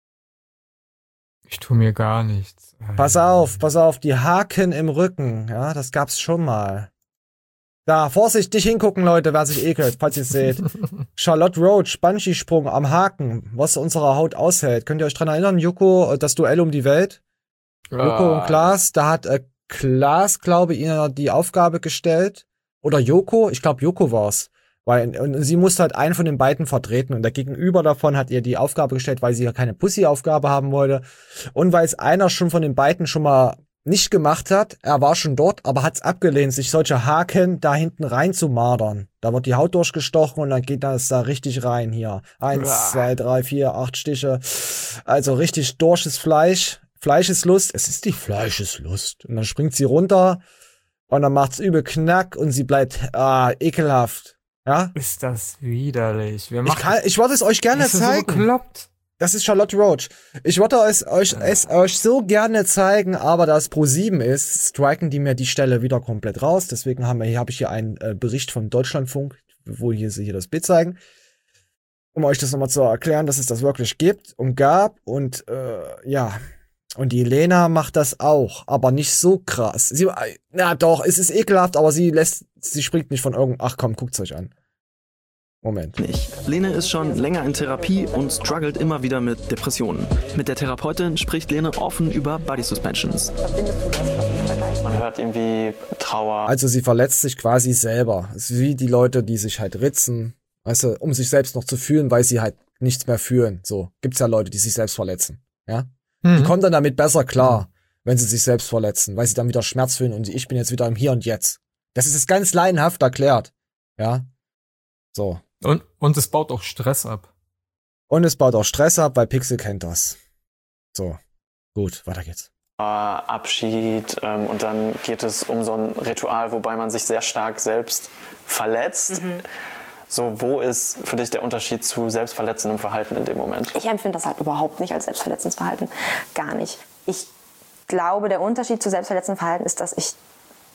Ich tu mir gar nichts. Pass auf, pass auf, die Haken im Rücken, ja, das gab's schon mal. Da, Vorsicht, nicht hingucken, Leute, wer sich ekelt, falls ihr es seht. Charlotte Roach, Bungee-Sprung am Haken, was unsere Haut aushält. Könnt ihr euch dran erinnern, Joko, das Duell um die Welt? Joko Ah. und Klaas, da hat äh, Klaas, glaube ich, ihr die Aufgabe gestellt. Oder Joko, ich glaube Joko war's. Weil, und sie musste halt einen von den beiden vertreten und der Gegenüber davon hat ihr die Aufgabe gestellt, weil sie ja keine Pussy-Aufgabe haben wollte. Und weil es einer schon von den beiden schon mal nicht gemacht hat, er war schon dort, aber hat's abgelehnt, sich solche Haken da hinten rein zu madern. Da wird die Haut durchgestochen und dann geht das da richtig rein hier. Eins, Uah. zwei, drei, vier, acht Stiche. Also richtig durches Fleisch. Fleischeslust. Es ist die Fleischeslust. Und dann springt sie runter und dann macht's übel Knack und sie bleibt ah, ekelhaft. Ja? Ist das widerlich. Wir Ich, machen kann, ich wollte es euch gerne das ist so zeigen. bekloppt. Das ist Charlotte Roach. Ich wollte es euch, es euch so gerne zeigen, aber da es Pro sieben ist, striken die mir die Stelle wieder komplett raus. Deswegen haben wir hier, habe ich hier einen äh, Bericht vom Deutschlandfunk, wo hier sie hier das Bild zeigen, um euch das nochmal zu erklären, dass es das wirklich gibt und gab. Und äh, ja, und die Lena macht das auch, aber nicht so krass. Sie, äh, na doch, es ist ekelhaft, aber sie lässt, sie springt nicht von irgendeinem, ach komm, guckt's euch an. Moment. Nicht. Lene ist schon länger in Therapie und struggelt immer wieder mit Depressionen. Mit der Therapeutin spricht Lene offen über Body Suspensions. Man hört irgendwie Trauer. Also sie verletzt sich quasi selber. Es ist wie die Leute, die sich halt ritzen, weißt du, um sich selbst noch zu fühlen, weil sie halt nichts mehr fühlen. So, gibt's ja Leute, die sich selbst verletzen. Ja? Mhm. Die kommen dann damit besser klar, wenn sie sich selbst verletzen, weil sie dann wieder Schmerz fühlen und ich bin jetzt wieder im Hier und Jetzt. Das ist jetzt ganz laienhaft erklärt. Ja? So. Und, und es baut auch Stress ab. Und es baut auch Stress ab, weil Pixel kennt das. So. Gut, weiter geht's. Abschied ähm, und dann geht es um so ein Ritual, wobei man sich sehr stark selbst verletzt. Mhm. So, wo ist für dich der Unterschied zu selbstverletzendem Verhalten in dem Moment? Ich empfinde das halt überhaupt nicht als selbstverletzendes Verhalten. Gar nicht. Ich glaube, der Unterschied zu selbstverletzendem Verhalten ist, dass ich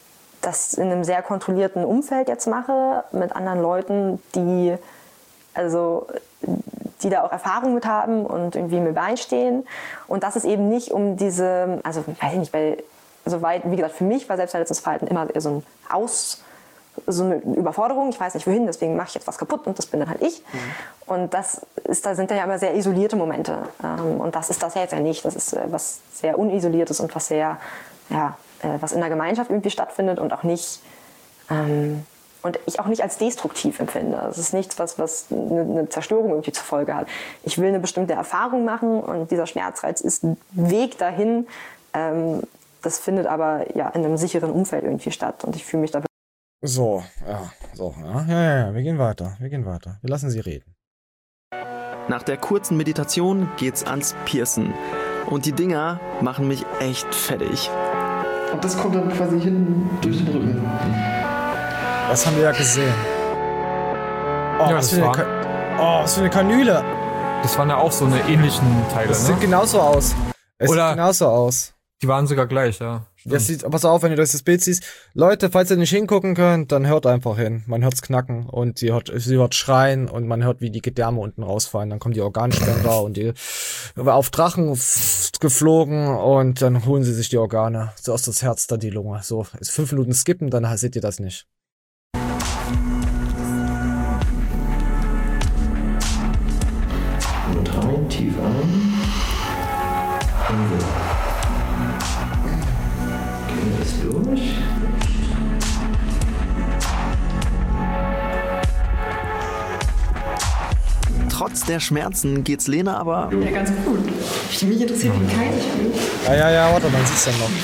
das in einem sehr kontrollierten Umfeld jetzt mache, mit anderen Leuten, die, also, die da auch Erfahrung mit haben und irgendwie mir beistehen. Und das ist eben nicht um diese, also weiß ich nicht, weil soweit, wie gesagt, für mich war Selbstverletzungsverhalten immer so ein Aus, so eine Überforderung, ich weiß nicht wohin, deswegen mache ich jetzt was kaputt und das bin dann halt ich. Mhm. Und das ist, da sind dann ja immer sehr isolierte Momente. Und das ist das ja jetzt ja nicht. Das ist was sehr Unisoliertes und was sehr, ja, was in der Gemeinschaft irgendwie stattfindet und auch nicht, ähm, und ich auch nicht als destruktiv empfinde. Es ist nichts, was, was eine, eine Zerstörung irgendwie zur Folge hat. Ich will eine bestimmte Erfahrung machen und dieser Schmerzreiz ist ein Weg dahin. Ähm, das findet aber ja in einem sicheren Umfeld irgendwie statt und ich fühle mich da. So, ja, so, ja, ja, ja, wir gehen weiter, wir gehen weiter. Wir lassen sie reden. Nach der kurzen Meditation geht's ans Piercen. Und die Dinger machen mich echt fertig. Und das kommt dann quasi hinten durch den Rücken. Das haben wir ja gesehen. Oh, ja, was, das für war, eine oh, was für eine Kanüle. Das waren ja auch so eine ähnlichen Teile, Das ne? sieht genauso aus. Es Oder sieht genauso aus. Die waren sogar gleich, ja. Das sieht, pass auf, wenn ihr durch das Bild siehst. Leute, falls ihr nicht hingucken könnt, dann hört einfach hin. Man hört's knacken und sie hört, sie hört schreien und man hört, wie die Gedärme unten rausfallen. Dann kommen die Organspender und die auf Drachen f- geflogen und dann holen sie sich die Organe. So aus das Herz, da die Lunge. So, ist fünf Minuten skippen, dann seht ihr das nicht. Und rein, tief ein. Und so. Gehen wir das durch. Trotz der Schmerzen geht's Lena aber... Ja, ganz gut. Mich interessiert, wie kalt ich bin. Ja, ja, ja, warte, man sieht's dann noch.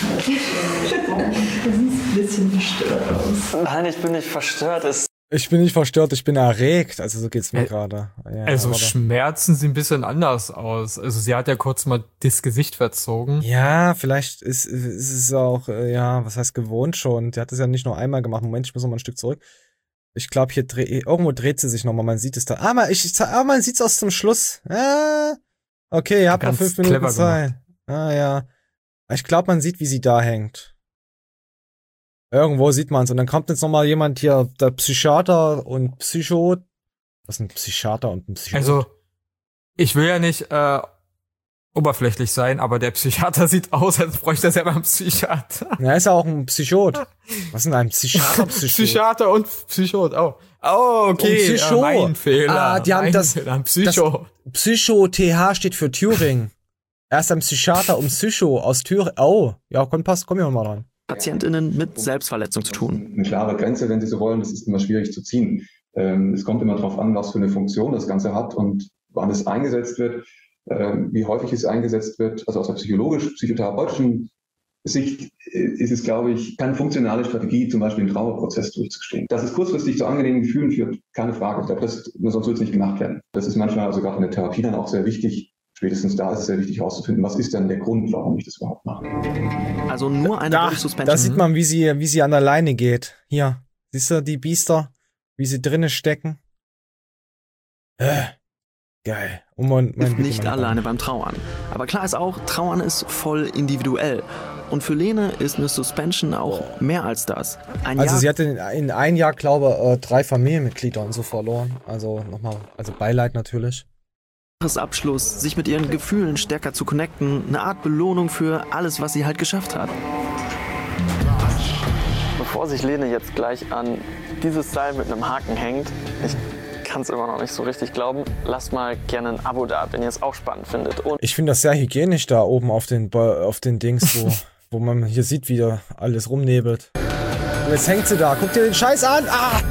Du siehst ein bisschen verstört aus. Nein, ich bin nicht verstört. Es Ich bin nicht verstört, ich bin erregt. Also so geht's mir Ä- gerade. Ja, Also warte. Schmerzen sehen ein bisschen anders aus. Also sie hat ja kurz mal das Gesicht verzogen. Ja, vielleicht ist, ist es auch, äh, ja, was heißt gewohnt schon. Die hat es ja nicht nur einmal gemacht. Moment, ich muss noch mal ein Stück zurück. Ich glaube, hier dreh, irgendwo dreht sie sich noch mal. Man sieht es da. Ah, man, ich, ich, ah, man sieht's aus zum Schluss. Ah, okay, ihr habt noch Ganz fünf Minuten clever Zeit. Ah, ja. Ich glaube, man sieht, wie sie da hängt. Irgendwo sieht man's. Und dann kommt jetzt noch mal jemand hier, der Psychiater und Psycho. Was ist ein Psychiater und ein Psycho? Also, ich will ja nicht äh, oberflächlich sein, aber der Psychiater sieht aus, als bräuchte er selber einen Psychiater. Er ist ja auch ein Psychot. Was ist denn ein Psychiater? Psychot? Psychiater und Psychot, oh. Oh, okay, Und Psycho. äh, mein Fehler. Ah, die haben mein das, Fehler, Psycho. das Psycho-T H steht für Thüringen. Er ist ein Psychiater und Psycho aus Thüringen. Oh, ja, komm, passt, komm hier mal dran. PatientInnen mit Selbstverletzung zu tun. Eine klare Grenze, wenn Sie so wollen, das ist immer schwierig zu ziehen. Ähm, es kommt immer darauf an, was für eine Funktion das Ganze hat und wann es eingesetzt wird, ähm, wie häufig es eingesetzt wird. Also aus der psychologisch-psychotherapeutischen Sicht ist es, glaube ich, keine funktionale Strategie, zum Beispiel den Trauerprozess durchzustehen. Dass es kurzfristig zu angenehmen Gefühlen führt, keine Frage. Das, sonst wird es nicht gemacht werden. Das ist manchmal, also gerade in der Therapie dann auch sehr wichtig. Spätestens da ist es sehr wichtig herauszufinden, was ist denn der Grund, warum ich das überhaupt mache. Also nur eine Da, Body Suspension. da sieht man, wie sie, wie sie an der Leine geht. Hier, siehst du die Biester, wie sie drinnen stecken? Äh, geil. Und mein, mein hilft nicht alleine beim Trauern. Aber klar ist auch, Trauern ist voll individuell. Und für Lene ist eine Suspension auch mehr als das. Ein Also Jahr sie hatte in, in ein Jahr, glaube ich, äh, drei Familienmitglieder und so verloren. Also nochmal, also Beileid natürlich. Abschluss, sich mit ihren Gefühlen stärker zu connecten, eine Art Belohnung für alles, was sie halt geschafft hat. Bevor sich Lene jetzt gleich an dieses Seil mit einem Haken hängt, ich kann es immer noch nicht so richtig glauben, lasst mal gerne ein Abo da, wenn ihr es auch spannend findet. Und Ich finde das sehr hygienisch da oben auf den, Ba- auf den Dings, wo, wo man hier sieht, wie da alles rumnebelt. Und jetzt hängt sie da. Guck dir den Scheiß an. Ah!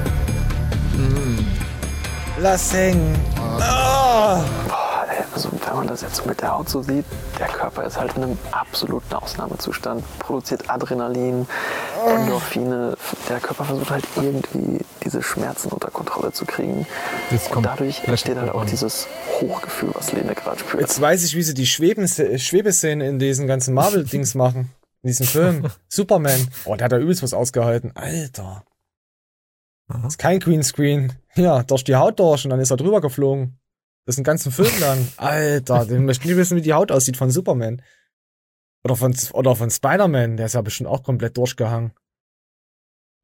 Lass hängen. Ah! Boah, ey, also wenn man das jetzt mit der Haut so sieht, der Körper ist halt in einem absoluten Ausnahmezustand, produziert Adrenalin, Endorphine, der Körper versucht halt irgendwie diese Schmerzen unter Kontrolle zu kriegen. Und dadurch entsteht halt auch dieses Hochgefühl, was Lene gerade spürt. Jetzt weiß ich, wie sie die Schweben Schwebeszenen in diesen ganzen Marvel-Dings machen. In diesem Film. Superman. Oh, der hat da übelst was ausgehalten. Alter. Das ist kein Greenscreen. Ja, durch die Haut durch und dann ist er drüber geflogen. Das ist ein ganzen Film lang. Alter, den möchten die wissen, wie die Haut aussieht von Superman. Oder von, oder von Spider-Man. Der ist ja bestimmt auch komplett durchgehangen.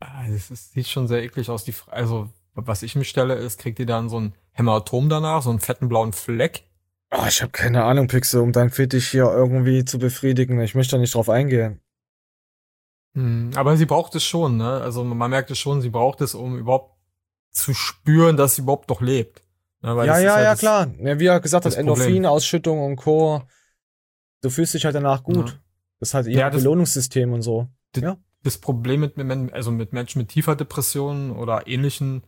Es ist, sieht schon sehr eklig aus. Die, also, was ich mir stelle, ist, kriegt ihr dann so ein Hämatom danach, so einen fetten blauen Fleck? Oh, ich habe keine Ahnung, Pixel, um dein Fetisch hier irgendwie zu befriedigen. Ich möchte da nicht drauf eingehen. Hm, aber sie braucht es schon, ne? Also man merkt es schon, sie braucht es, um überhaupt zu spüren, dass sie überhaupt noch lebt. Ne? Weil ja, ja, halt ja, das, klar. Ja, wie er gesagt hat, das Problem. Endorphinausschüttung und Co. Du fühlst dich halt danach gut. Ja. Das ist halt ihr ja, das, Belohnungssystem und so. Das, ja. das Problem mit, also mit Menschen mit tiefer Depression oder ähnlichen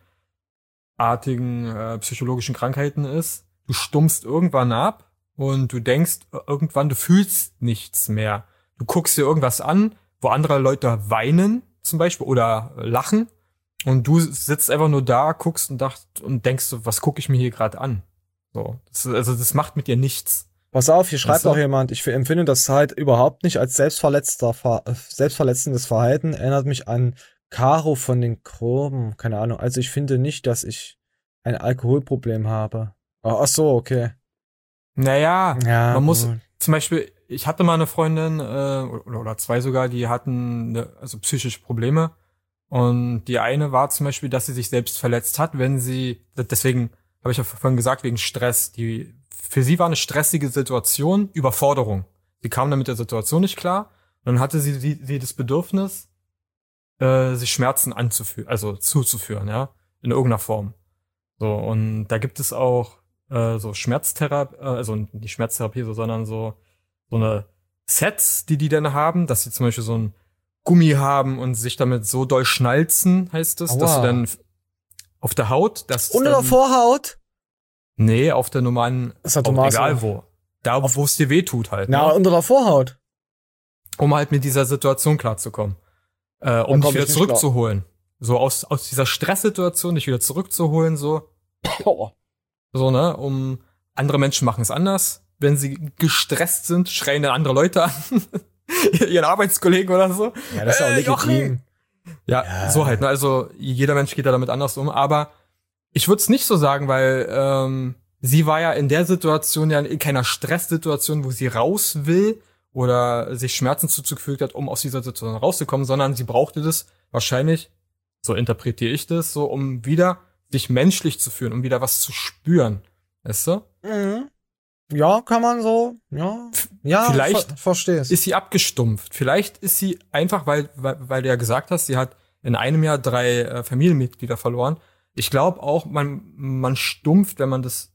artigen äh, psychologischen Krankheiten ist, du stumpfst irgendwann ab und du denkst irgendwann, du fühlst nichts mehr. Du guckst dir irgendwas an, wo andere Leute weinen zum Beispiel oder lachen und du sitzt einfach nur da, guckst und, dacht, und denkst so, was gucke ich mir hier gerade an? So, das, also das macht mit dir nichts. Pass auf, hier schreibt auch jemand, ich empfinde das halt überhaupt nicht als selbstverletzter, selbstverletzendes Verhalten, erinnert mich an Caro von den Groben, keine Ahnung, also ich finde nicht, dass ich ein Alkoholproblem habe. Oh, ach so, okay. Naja, ja, man muss, gut. Zum Beispiel, ich hatte mal eine Freundin, äh, oder, oder zwei sogar, die hatten ne, also psychische Probleme und die eine war zum Beispiel, dass sie sich selbst verletzt hat, wenn sie, deswegen habe ich ja vorhin gesagt, wegen Stress, die für sie war eine stressige Situation, Überforderung. Sie kam dann mit der Situation nicht klar. Und dann hatte sie, sie, sie das Bedürfnis, äh, sich Schmerzen anzuführen, also zuzuführen, ja, in irgendeiner Form. So, und da gibt es auch äh, so Schmerztherapie, äh, also nicht Schmerztherapie, so, sondern so, so eine Sets, die die dann haben, dass sie zum Beispiel so ein Gummi haben und sich damit so doll schnalzen, heißt es, Aua. dass sie dann auf der Haut, das unter der Vorhaut? Nee, auf der normalen, das hat auf, egal wo. Da, wo es dir weh tut halt. Na, ne? unter der Vorhaut. Um halt mit dieser Situation klarzukommen. Äh, um dich wieder zurückzuholen. So aus, aus dieser Stresssituation dich wieder zurückzuholen, so. Oh. So, ne, um, andere Menschen machen es anders. Wenn sie gestresst sind, schreien dann andere Leute an. Ihren Arbeitskollegen oder so. Ja, das ist äh, auch legitim. Ja, ja, so halt, ne, also jeder Mensch geht da damit anders um, aber ich würde es nicht so sagen, weil ähm, sie war ja in der Situation ja in keiner Stresssituation, wo sie raus will oder sich Schmerzen zugefügt hat, um aus dieser Situation rauszukommen, sondern sie brauchte das wahrscheinlich, so interpretiere ich das, so um wieder sich menschlich zu fühlen, um wieder was zu spüren. Weißt du? Mhm. Ja, kann man so, ja. Ja, vielleicht ver versteh's. Ist sie abgestumpft. Vielleicht ist sie einfach, weil, weil, weil du ja gesagt hast, sie hat in einem Jahr drei äh, Familienmitglieder verloren. Ich glaube auch, man, man stumpft, wenn man das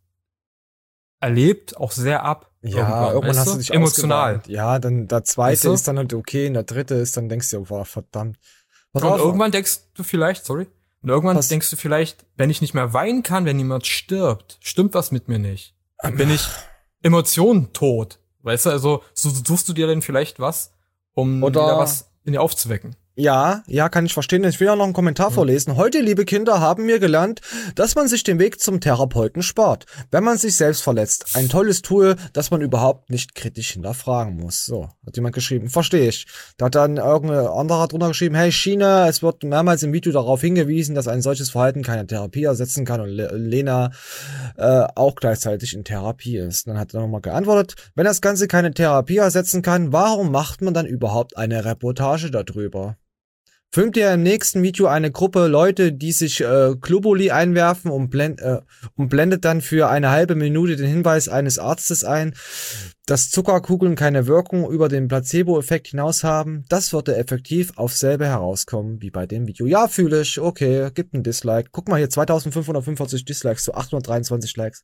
erlebt, auch sehr ab. Ja, irgendwann, irgendwann hast du dich emotional. Ausgewandt. Ja, dann der zweite weißt du? ist dann halt okay, und der dritte ist, dann denkst du, wow, verdammt. Was und irgendwann denkst du vielleicht, sorry, und irgendwann was? denkst du vielleicht, wenn ich nicht mehr weinen kann, wenn jemand stirbt, stimmt was mit mir nicht. Dann bin ich Emotionen tot. Weißt du, also so suchst du dir dann vielleicht was, um Oder wieder was in dir aufzuwecken. Ja, ja, kann ich verstehen. Ich will ja noch einen Kommentar mhm. vorlesen. Heute, liebe Kinder, haben wir gelernt, dass man sich den Weg zum Therapeuten spart, wenn man sich selbst verletzt. Ein tolles Tool, das man überhaupt nicht kritisch hinterfragen muss. So, hat jemand geschrieben. Verstehe ich. Da hat dann irgendein anderer drunter geschrieben, hey China, es wird mehrmals im Video darauf hingewiesen, dass ein solches Verhalten keine Therapie ersetzen kann und Le Lena äh, auch gleichzeitig in Therapie ist. Dann hat er nochmal geantwortet, wenn das Ganze keine Therapie ersetzen kann, warum macht man dann überhaupt eine Reportage darüber? Filmt ihr im nächsten Video eine Gruppe Leute, die sich äh, Globuli einwerfen und, blend, äh, und blendet dann für eine halbe Minute den Hinweis eines Arztes ein, dass Zuckerkugeln keine Wirkung über den Placebo-Effekt hinaus haben. Das würde effektiv auf selbe herauskommen wie bei dem Video. Ja, fühle ich. Okay, gibt ein Dislike. Guck mal hier, zweitausendfünfhundertfünfundvierzig Dislikes zu achthundertdreiundzwanzig Likes.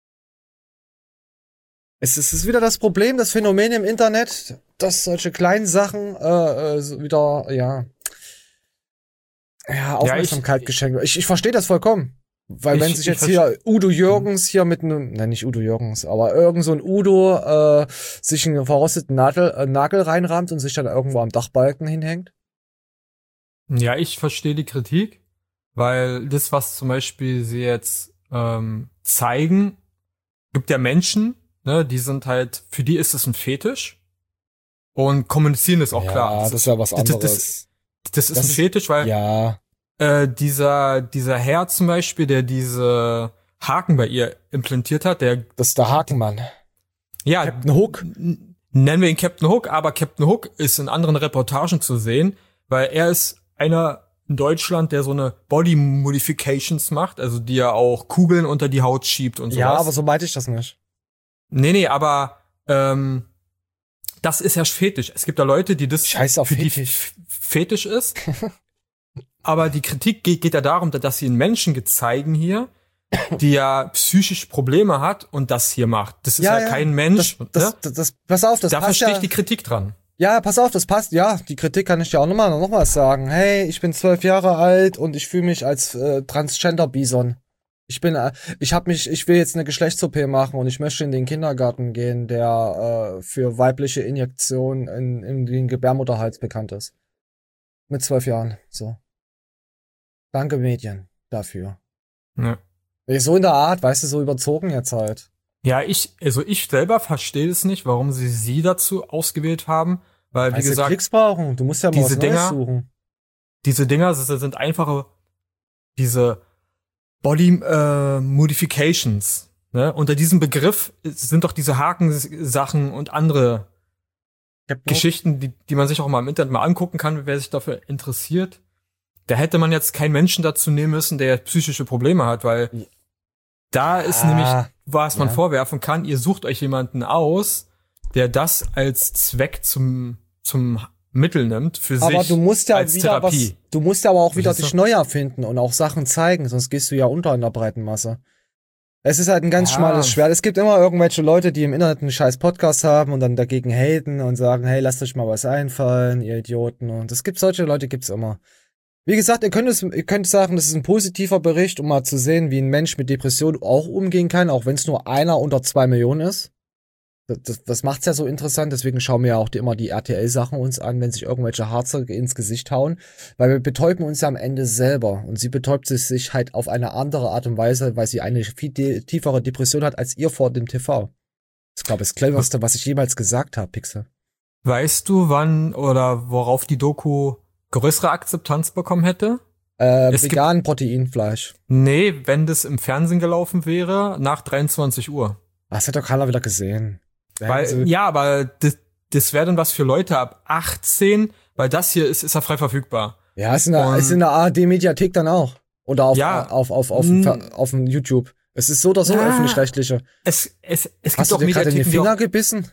Es ist, es ist wieder das Problem, das Phänomen im Internet, dass solche kleinen Sachen äh, äh, wieder, ja... Ja, Aufmerksamkeit ja, ich, geschenkt. Ich, ich verstehe das vollkommen. Weil ich, wenn sich jetzt hier Udo Jürgens hier mit einem, nein, nicht Udo Jürgens, aber irgend so ein Udo äh, sich einen verrosteten Nagel, äh, Nagel reinrammt und sich dann irgendwo am Dachbalken hinhängt. Ja, ich verstehe die Kritik, weil das, was zum Beispiel sie jetzt ähm, zeigen, gibt ja Menschen, ne, die sind halt, für die ist es ein Fetisch und kommunizieren das auch ja, klar. Das, das ist ja was anderes. Das, das, Das ist das ein ist, Fetisch, weil ja. äh, dieser dieser Herr zum Beispiel, der diese Haken bei ihr implantiert hat, der das ist der Hakenmann. Ja, Captain Hook. Nennen wir ihn Captain Hook, aber Captain Hook ist in anderen Reportagen zu sehen, weil er ist einer in Deutschland, der so eine Body Modifications macht, also die ja auch Kugeln unter die Haut schiebt und sowas. Ja, aber so meinte ich das nicht. Nee, nee, aber ähm, das ist ja Fetisch. Es gibt da Leute, die das Scheiß auf für die Fetisch. Fetisch ist. Aber die Kritik geht, geht ja darum, dass sie einen Menschen zeigen hier, die ja psychisch Probleme hat und das hier macht. Das ist ja, ja kein Mensch. Das, das, ne? das, das, pass auf, das da passt verstehe ich ja. die Kritik dran. Ja, pass auf, das passt. Ja, die Kritik kann ich dir auch nochmal noch mal sagen. Hey, ich bin zwölf Jahre alt und ich fühle mich als äh, Transgender-Bison. Ich bin, äh, ich habe mich, ich will jetzt eine Geschlechts-O P machen und ich möchte in den Kindergarten gehen, der äh, für weibliche Injektionen in, in den Gebärmutterhals bekannt ist. Mit zwölf Jahren, so. Danke Medien dafür. Ja. So in der Art, weißt du, so überzogen jetzt halt. Ja, ich, also ich selber verstehe es nicht, warum sie sie dazu ausgewählt haben, weil, wie Weil sie gesagt, Klicks brauchen. Du musst ja mal diese was Neues Dinger, suchen. diese Dinger sind, sind einfache, diese Body äh, Modifications, ne? Unter diesem Begriff sind doch diese Hakensachen und andere Geschichten, die, die man sich auch mal im Internet mal angucken kann, wer sich dafür interessiert. Da hätte man jetzt keinen Menschen dazu nehmen müssen, der psychische Probleme hat, weil da ist Ah, nämlich, was man ja. vorwerfen kann, ihr sucht euch jemanden aus, der das als Zweck zum, zum Mittel nimmt für sich Aber du musst ja als wieder was, Therapie. du musst ja aber auch wieder Verstehst dich du? neu erfinden und auch Sachen zeigen, sonst gehst du ja unter in der breiten Masse. Es ist halt ein ganz Ja. schmales Schwert. Es gibt immer irgendwelche Leute, die im Internet einen scheiß Podcast haben und dann dagegen haten und sagen, hey, lasst euch mal was einfallen, ihr Idioten. Und es gibt solche Leute, gibt's immer. Wie gesagt, ihr könnt es, ihr könnt sagen, das ist ein positiver Bericht, um mal zu sehen, wie ein Mensch mit Depressionen auch umgehen kann, auch wenn es nur einer unter zwei Millionen ist. Das, das, das macht's ja so interessant, deswegen schauen wir ja auch die, immer die R T L-Sachen uns an, wenn sich irgendwelche Harzer ins Gesicht hauen, weil wir betäuben uns ja am Ende selber und sie betäubt sich, sich halt auf eine andere Art und Weise, weil sie eine viel de- tiefere Depression hat als ihr vor dem T V. Das ist, glaube ich, das cleverste, was ich jemals gesagt habe, Pixel. Weißt du, wann oder worauf die Doku größere Akzeptanz bekommen hätte? Äh, Es gibt- vegan Proteinfleisch. Nee, wenn das im Fernsehen gelaufen wäre, nach dreiundzwanzig Uhr. Das hat doch keiner wieder gesehen. Weil, Also- ja, aber das, das wäre dann was für Leute ab achtzehn, weil das hier ist, ist ja frei verfügbar. Ja, ist in der, Und- ist in der A R D-Mediathek dann auch. Oder auf, Ja. auf, auf, auf, Mm. auf, auf dem YouTube. Es ist so oder so Ja. öffentlich-rechtliche. Es, es, es gibt Hast du auch dir gerade in die Mediatheken, die Finger auch, gebissen?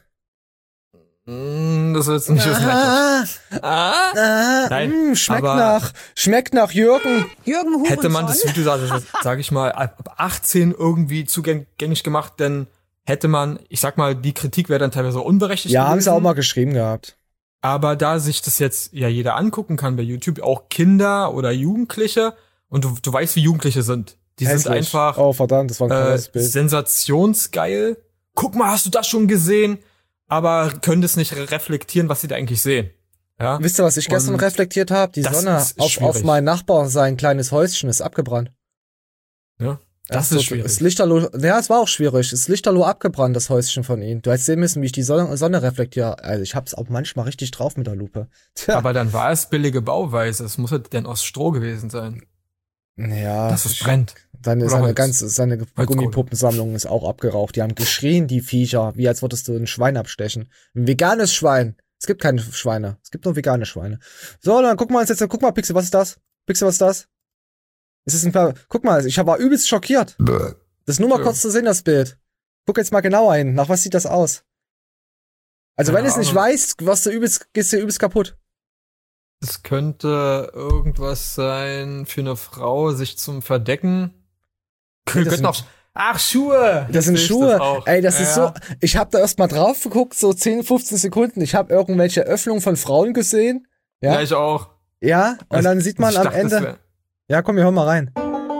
Mm, das ist jetzt nicht wissen. Ah, Ah, ah, Nein, mm, schmeckt aber- nach, schmeckt nach Jürgen. Jürgen hätte man das Video, sag, sag ich mal, ab achtzehn irgendwie zugänglich gemacht, dann hätte man, ich sag mal, die Kritik wäre dann teilweise unberechtigt Ja, haben gewesen. sie auch mal geschrieben gehabt. Aber da sich das jetzt ja jeder angucken kann bei YouTube, auch Kinder oder Jugendliche, und du, du weißt, wie Jugendliche sind. Die sind Hässlich. einfach Oh, verdammt, das war ein äh, krasses Bild. sensationsgeil. Guck mal, hast du das schon gesehen? Aber können das nicht reflektieren, was sie da eigentlich sehen. Ja? Wisst ihr, was ich gestern Und reflektiert habe? Die das Sonne ist auf, schwierig. auf meinen Nachbar, sein kleines Häuschen ist abgebrannt. Ja, das Ja, ist so, schwierig. Das Lichterloh, ja, es war auch schwierig. Das Lichterloh abgebrannt, das Häuschen von ihm. Du hättest sehen müssen, wie ich die Sonne, Sonne reflektiere. Also ich hab's auch manchmal richtig drauf mit der Lupe. Tja. Aber dann war es billige Bauweise. Es muss halt denn aus Stroh gewesen sein. Ja. Dass es brennt. Seine, Oder seine Holz. ganze, seine Holzkohle. Gummipuppensammlung ist auch abgeraucht. Die haben geschrien, die Viecher, wie als würdest du ein Schwein abstechen. Ein veganes Schwein. Es gibt keine Schweine. Es gibt nur vegane Schweine. So, dann guck mal jetzt, guck mal, Pixel, was ist das? Pixel, was ist das? Es ist ein paar, guck mal, ich war übelst schockiert. Das ist nur mal Ja. kurz zu sehen, das Bild. Guck jetzt mal genauer hin. Nach was sieht das aus? Also, Keine wenn du es nicht Ahnung. weißt, was du übelst, gehst du übelst kaputt. Es könnte irgendwas sein für eine Frau, sich zum Verdecken. das Könnte sind- noch. Ach, Schuhe! Das sind Jetzt sehe ich Schuhe. auch. Ey, das Ja, ist so. Ich habe da erst mal drauf geguckt, so zehn, fünfzehn Sekunden. Ich habe irgendwelche Öffnungen von Frauen gesehen. Ja, Ja, ich auch. ja. Und dann sieht man Ich am dachte, das Ende. wär- Ja, komm, wir hören mal rein.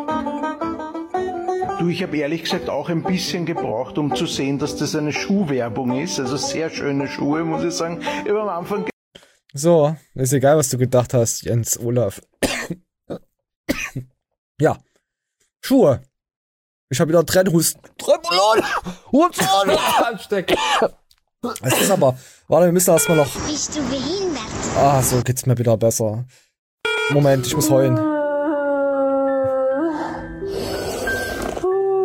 Du, ich habe ehrlich gesagt auch ein bisschen gebraucht, um zu sehen, dass das eine Schuhwerbung ist. Also sehr schöne Schuhe, muss ich sagen. Ich habe am Anfang So, ist egal, was du gedacht hast, Jens Olaf. Ja. Schuhe. Ich habe wieder Trennhusten. Trennhusten! Husten! Anstecken. Es ist aber. Warte, wir müssen erstmal noch. Bist du behindert? Ah, so geht's mir wieder besser. Moment, ich muss heulen.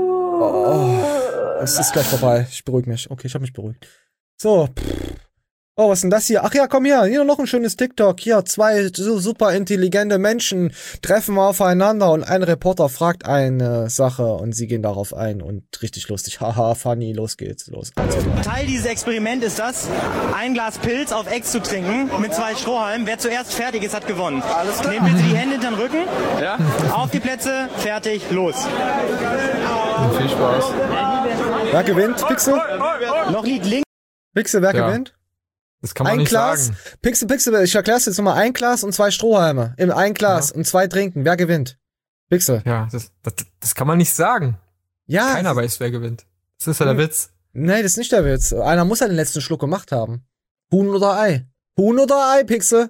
Oh, es ist gleich vorbei. Ich beruhige mich. Okay, ich habe mich beruhigt. So. Oh, was ist denn das hier? Ach ja, komm her, hier noch ein schönes TikTok. Hier, zwei so super intelligente Menschen treffen aufeinander und ein Reporter fragt eine Sache und sie gehen darauf ein und richtig lustig. Haha, funny, los geht's, los. Also. Teil dieses Experiments ist das, ein Glas Pilz auf Ex zu trinken mit zwei Strohhalmen. Wer zuerst fertig ist, hat gewonnen. Alles klar. Nehmen bitte die Hände hinter den Rücken. Ja. Auf die Plätze, fertig, los. Und viel Spaß. Wer gewinnt, Pixel? Noch liegt links. Pixel, wer ja. gewinnt? Das kann man ein nicht Glas, sagen. Pixel, Pixel, ich erklär's jetzt nochmal. Ein Glas und zwei Strohhalme. Im ein Glas ja. und zwei trinken. Wer gewinnt? Pixel. Ja, das, das, das kann man nicht sagen. Ja. Keiner weiß, wer gewinnt. Das ist ja der Witz. Nee, das ist nicht der Witz. Einer muss ja den letzten Schluck gemacht haben. Huhn oder Ei? Huhn oder Ei, Pixel?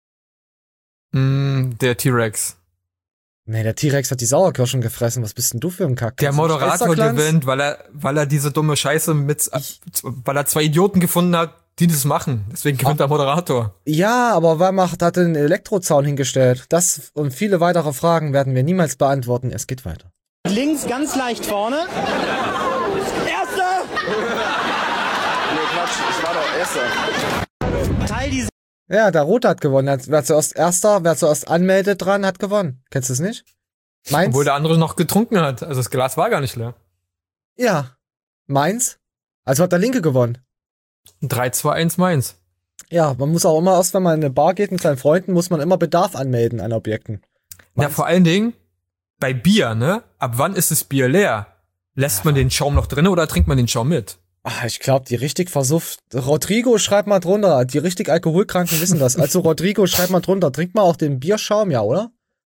Mm, der T-Rex. Nee, der T-Rex hat die Sauerkirschen gefressen. Was bist denn du für ein Kack? Der Moderator gewinnt, weil er, weil er diese dumme Scheiße mit, ich, weil er zwei Idioten gefunden hat, die das machen. Deswegen gewinnt der Moderator. Ja, aber wer macht, hat den Elektrozaun hingestellt? Das und viele weitere Fragen werden wir niemals beantworten. Es geht weiter. Links ganz leicht vorne. Erster! Nee, Quatsch, ich war doch Erster. Teil diese. Ja, der Rote hat gewonnen. Wer zuerst Erster, wer zuerst anmeldet dran, hat gewonnen. Kennst du es nicht? Meins? Obwohl der andere noch getrunken hat. Also das Glas war gar nicht leer. Ja. Meins? Also hat der Linke gewonnen. drei, zwei, eins Mainz. Ja, man muss auch immer erst, wenn man in eine Bar geht mit seinen Freunden, muss man immer Bedarf anmelden an Objekten. Na, vor allen Dingen bei Bier, ne? Ab wann ist das Bier leer? Lässt man den Schaum noch drin oder trinkt man den Schaum mit? Ach, ich glaube, die richtig versufft. Rodrigo, schreibt mal drunter. Die richtig Alkoholkranken wissen das. Also Rodrigo, schreibt mal drunter. Trinkt mal auch den Bierschaum, ja, oder?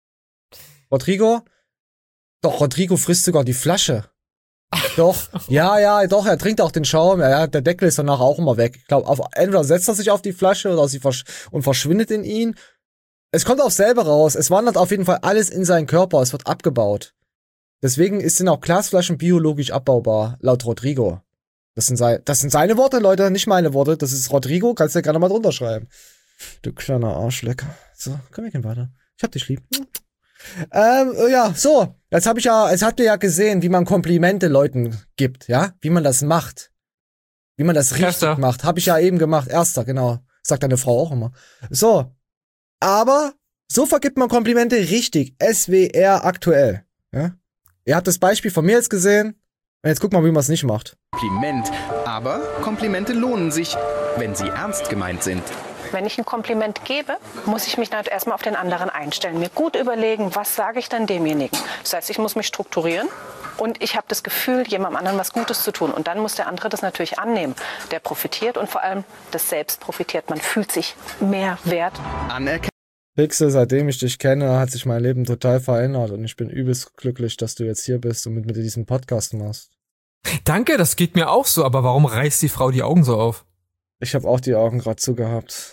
Rodrigo? Doch, Rodrigo frisst sogar die Flasche. Doch, ja, ja, doch, er trinkt auch den Schaum. Ja, der Deckel ist danach auch immer weg. Ich glaube, entweder setzt er sich auf die Flasche oder sie versch- und verschwindet in ihn. Es kommt auch selber raus. Es wandert auf jeden Fall alles in seinen Körper. Es wird abgebaut. Deswegen sind auch Glasflaschen biologisch abbaubar, laut Rodrigo. Das sind, sei- das sind seine Worte, Leute, nicht meine Worte. Das ist Rodrigo, kannst du ja gerne mal drunter schreiben. Du kleiner Arschlecker. So, komm, wir gehen weiter. Ich hab dich lieb. Ähm, ja, so. Jetzt habe ich ja, jetzt habt ihr ja gesehen, wie man Komplimente Leuten gibt, ja? Wie man das macht. Wie man das richtig Erster. macht. Habe ich ja eben gemacht. Erster, genau. Sagt deine Frau auch immer. So. Aber so vergibt man Komplimente richtig. S W R aktuell. Ja? Ihr habt das Beispiel von mir jetzt gesehen. Und jetzt guck mal, wie man es nicht macht. Kompliment. Aber Komplimente lohnen sich, wenn sie ernst gemeint sind. Wenn ich ein Kompliment gebe, muss ich mich dann erstmal auf den anderen einstellen. Mir gut überlegen, was sage ich dann demjenigen. Das heißt, ich muss mich strukturieren und ich habe das Gefühl, jemandem anderen was Gutes zu tun. Und dann muss der andere das natürlich annehmen. Der profitiert und vor allem das Selbst profitiert. Man fühlt sich mehr wert. Anerkennen. Pixel, seitdem ich dich kenne, hat sich mein Leben total verändert und ich bin übelst glücklich, dass du jetzt hier bist und mit mir diesen Podcast machst. Danke, das geht mir auch so, aber warum reißt die Frau die Augen so auf? Ich habe auch die Augen gerade zugehabt.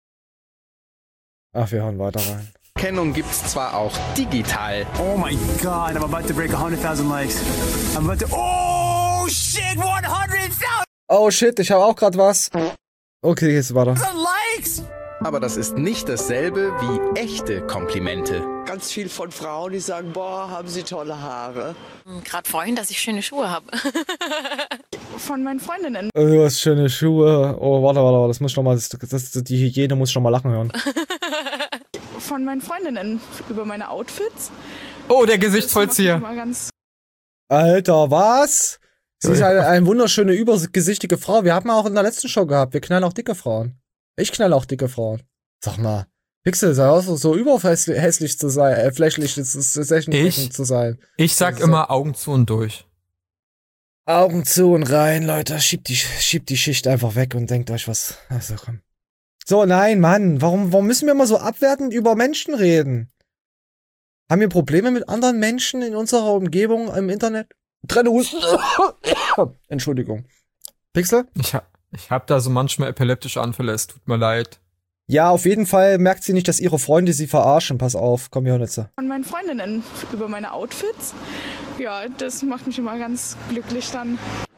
Ach, wir hören weiter rein. Kennung gibt's zwar auch digital. Oh my God, I'm about to break one hundred thousand likes. I'm about to... Oh shit, one hundred thousand! Oh shit, ich habe auch gerade was. Okay, jetzt weiter. Likes! Aber das ist nicht dasselbe wie echte Komplimente. Ganz viel von Frauen, die sagen, boah, haben sie tolle Haare. Gerade vorhin, dass ich schöne Schuhe habe. Von meinen Freundinnen. Oh, du hast schöne Schuhe. Oh, warte, warte, warte, das muss ich noch mal, das, das, die Hygiene muss ich schon mal lachen hören. Von meinen Freundinnen über meine Outfits. Oh, der Gesichtsvollzieher. Alter, was? Sie ist eine, eine wunderschöne, übergesichtige Frau. Wir haben auch in der letzten Show gehabt. Wir knallen auch dicke Frauen. Ich knall auch dicke Frauen. Sag mal, Pixel, sei auch so, so überhässlich zu sein, äh, flächlich zu, ich, zu sein. Ich sag also, immer Augen zu und durch. Augen zu und rein, Leute. Schiebt die, schiebt die Schicht einfach weg und denkt euch was. Also komm. So, nein, Mann. Warum, warum müssen wir immer so abwertend über Menschen reden? Haben wir Probleme mit anderen Menschen in unserer Umgebung im Internet? Trenne Husten. Entschuldigung. Pixel? Ich hab, ich hab da so manchmal epileptische Anfälle. Es tut mir leid. Ja, auf jeden Fall merkt sie nicht, dass ihre Freunde sie verarschen. Pass auf, komm, Johannes. Von meinen Freundinnen über meine Outfits. Ja, das macht mich immer ganz glücklich dann.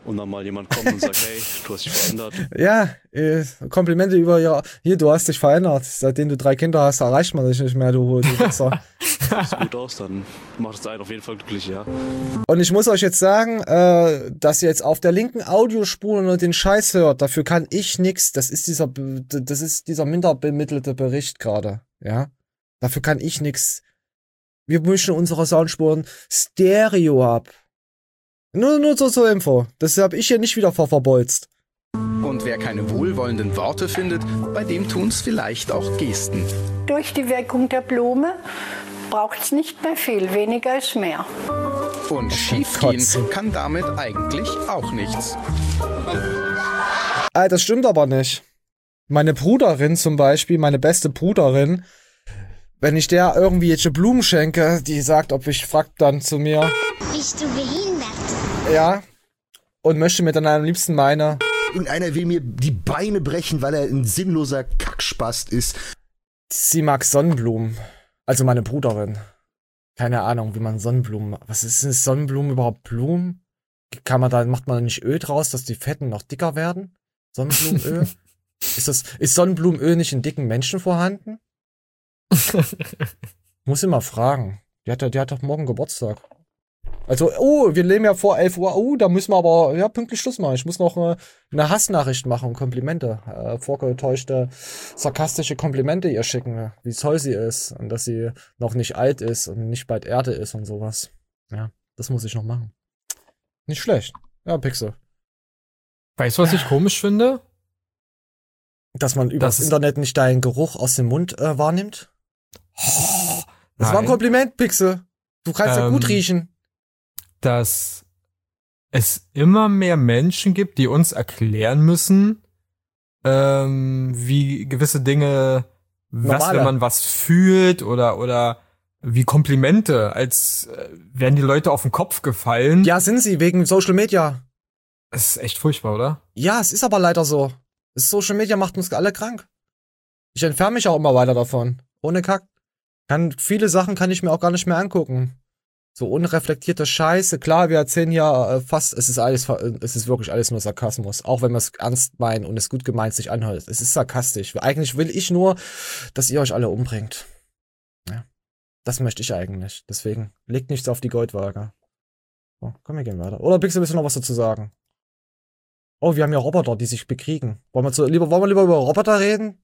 und dann mal jemand kommt und sagt, hey, du hast dich verändert. Ja, äh, Komplimente über, ja, hier, du hast dich verändert. Seitdem du drei Kinder hast, erreicht man dich nicht mehr, du, du Wichser. Sieht gut aus, dann macht es einen auf jeden Fall glücklich, ja. Und ich muss euch jetzt sagen, äh, dass ihr jetzt auf der linken Audiospur nur den Scheiß hört, dafür kann ich nix. Das ist dieser, das ist dieser minderbemittelte Bericht gerade, ja. Dafür kann ich nix. Wir mischen unsere Soundspuren Stereo ab. Nur, nur so zur Info. Das habe ich hier nicht wieder ver verbolzt. Und wer keine wohlwollenden Worte findet, bei dem tun's vielleicht auch Gesten. Durch die Wirkung der Blume braucht's nicht mehr viel, weniger ist mehr. Und schiefgehen kann damit eigentlich auch nichts. Ah, das stimmt aber nicht. Meine Bruderin zum Beispiel, meine beste Bruderin, wenn ich der irgendwie jetzt Blumen schenke, die sagt, ob ich, fragt dann zu mir. Bist du behindert? Ja. Und möchte mir dann am liebsten meine. Irgendeiner will mir die Beine brechen, weil er ein sinnloser Kackspast ist. Sie mag Sonnenblumen. Also meine Bruderin. Keine Ahnung, wie man Sonnenblumen. Was ist denn Sonnenblumen überhaupt? Blumen? Kann man da, macht man nicht Öl draus, dass die Fetten noch dicker werden? Sonnenblumenöl? ist das, ist Sonnenblumenöl nicht in dicken Menschen vorhanden? Muss ich mal fragen. Die hat, die hat doch morgen Geburtstag. Also, oh, wir leben ja vor elf Uhr. Oh, da müssen wir aber, ja, pünktlich Schluss machen. Ich muss noch äh, eine Hassnachricht machen und Komplimente. Äh, vorgetäuschte, sarkastische Komplimente ihr schicken, wie toll sie ist. Und dass sie noch nicht alt ist und nicht bald Erde ist und sowas. Ja, das muss ich noch machen. Nicht schlecht. Ja, Pixel. Weißt du, was ich komisch finde? Dass man über das, das Internet nicht deinen Geruch aus dem Mund äh, wahrnimmt? Oh, das Nein. war ein Kompliment, Pixel. Du kannst ähm, ja gut riechen. Dass es immer mehr Menschen gibt, die uns erklären müssen, ähm, wie gewisse Dinge, Normale. was, wenn man was fühlt oder, oder wie Komplimente, als äh, wären die Leute auf den Kopf gefallen. Ja, sind sie, wegen Social Media. Das ist echt furchtbar, oder? Ja, es ist aber leider so. Das Social Media macht uns alle krank. Ich entferne mich auch immer weiter davon. Ohne Kack. Kann, viele Sachen kann ich mir auch gar nicht mehr angucken. So unreflektierte Scheiße. Klar, wir erzählen ja äh, fast, es ist alles, es ist wirklich alles nur Sarkasmus. Auch wenn wir es ernst meinen und es gut gemeint sich anhört. Es ist sarkastisch. Eigentlich will ich nur, dass ihr euch alle umbringt. Ja. Das möchte ich eigentlich. Deswegen, legt nichts auf die Goldwaage. So, komm, wir gehen weiter. Oder Pixel, willst du noch was dazu sagen? Oh, wir haben ja Roboter, die sich bekriegen. Wollen wir, zu, lieber, wollen wir lieber über Roboter reden?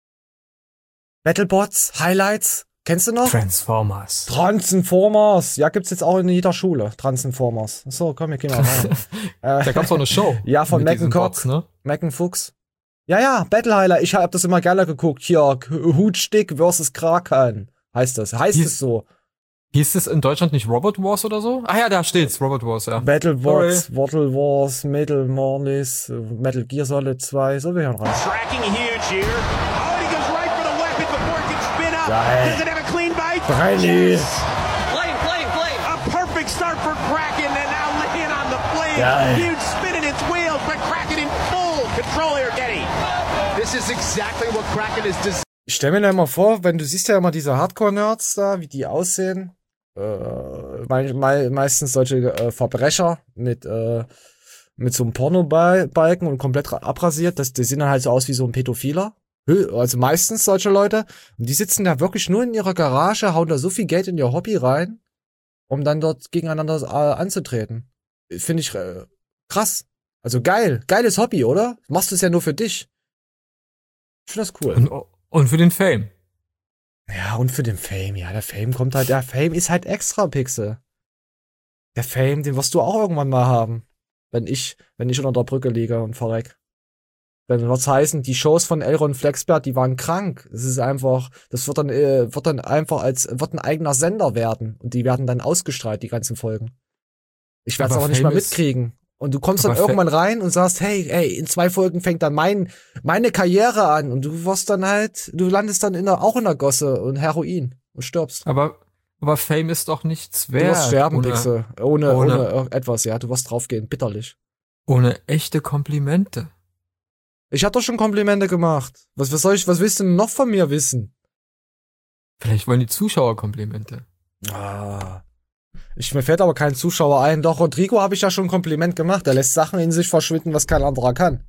Battlebots, Highlights, kennst du noch? Transformers. Transformers. Ja, gibt's jetzt auch in jeder Schule. Transformers. So, komm, wir gehen mal rein. äh, da gab's auch eine Show. Ja, von Mecken Cox, ne? Mecken Fuchs. Ja, ja, Battle Highlight. Ich hab das immer gerne geguckt. Hier, Hutstick versus Kraken. Heißt das. Heißt Hieß, es so. Hieß es in Deutschland nicht Robot Wars oder so? Ah ja, da steht's. Robot Wars, ja. Battle Wars, Battle Wars, Metal Mornis, Metal Gear Solid zwei. So, wir hören rein. Tracking huge here. Oh, and he goes right for the weapon before it can spin up. Geil. Does it have a clean bite? Brenny. Flame, flame, flame. A perfect start for Kraken and now laying on the flame. Geil. Huge spin in its wheels, but Kraken in full control here, Getty. This is exactly what Kraken is designed. Ich stell mir da immer vor, wenn du siehst ja immer diese Hardcore-Nerds da, wie die aussehen. Äh, me me meistens solche äh, Verbrecher mit, äh, mit so einem Pornobalken und komplett abrasiert. Das, die sehen dann halt so aus wie so ein Pädophiler. Also meistens solche Leute. Und die sitzen da wirklich nur in ihrer Garage, hauen da so viel Geld in ihr Hobby rein, um dann dort gegeneinander äh, anzutreten. Finde ich äh, krass. Also geil. Geiles Hobby, oder? Machst du es ja nur für dich. Ich finde das cool. Und, und für den Fame. Ja, und für den Fame, ja, der Fame kommt halt, der Fame ist halt extra, Pixel. Der Fame, den wirst du auch irgendwann mal haben. Wenn ich, wenn ich unter der Brücke liege und verreck. Dann wird's heißen, die Shows von Elron Flexbert, die waren krank. Es ist einfach, das wird dann, äh, wird dann einfach als, wird ein eigener Sender werden. Und die werden dann ausgestrahlt, die ganzen Folgen. Ich werde es aber nicht mal mitkriegen. Und du kommst dann irgendwann rein und sagst, hey, hey, in zwei Folgen fängt dann mein, meine Karriere an. Und du wirst dann halt, du landest dann in der, auch in der Gosse und Heroin und stirbst. Aber, aber Fame ist doch nichts wert. Du wirst sterben, ohne, Pixel. Ohne, ohne, ohne etwas, ja. Du wirst draufgehen, bitterlich. Ohne echte Komplimente. Ich hab doch schon Komplimente gemacht. Was, was soll ich, was willst du denn noch von mir wissen? Vielleicht wollen die Zuschauer Komplimente. Ah. Ich, mir fällt aber kein Zuschauer ein. Doch, Rodrigo habe ich ja schon ein Kompliment gemacht. Er lässt Sachen in sich verschwinden, was kein anderer kann.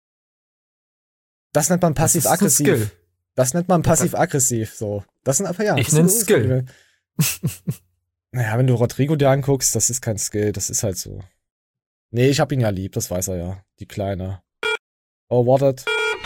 Das nennt man passiv-aggressiv. Das nennt man passiv-aggressiv, so. Das sind einfach, ja. Ich nenne Skill. Naja, wenn du Rodrigo dir anguckst, das ist kein Skill, das ist halt so. Nee, ich hab ihn ja lieb, das weiß er ja. Die Kleine. Oh, wartet.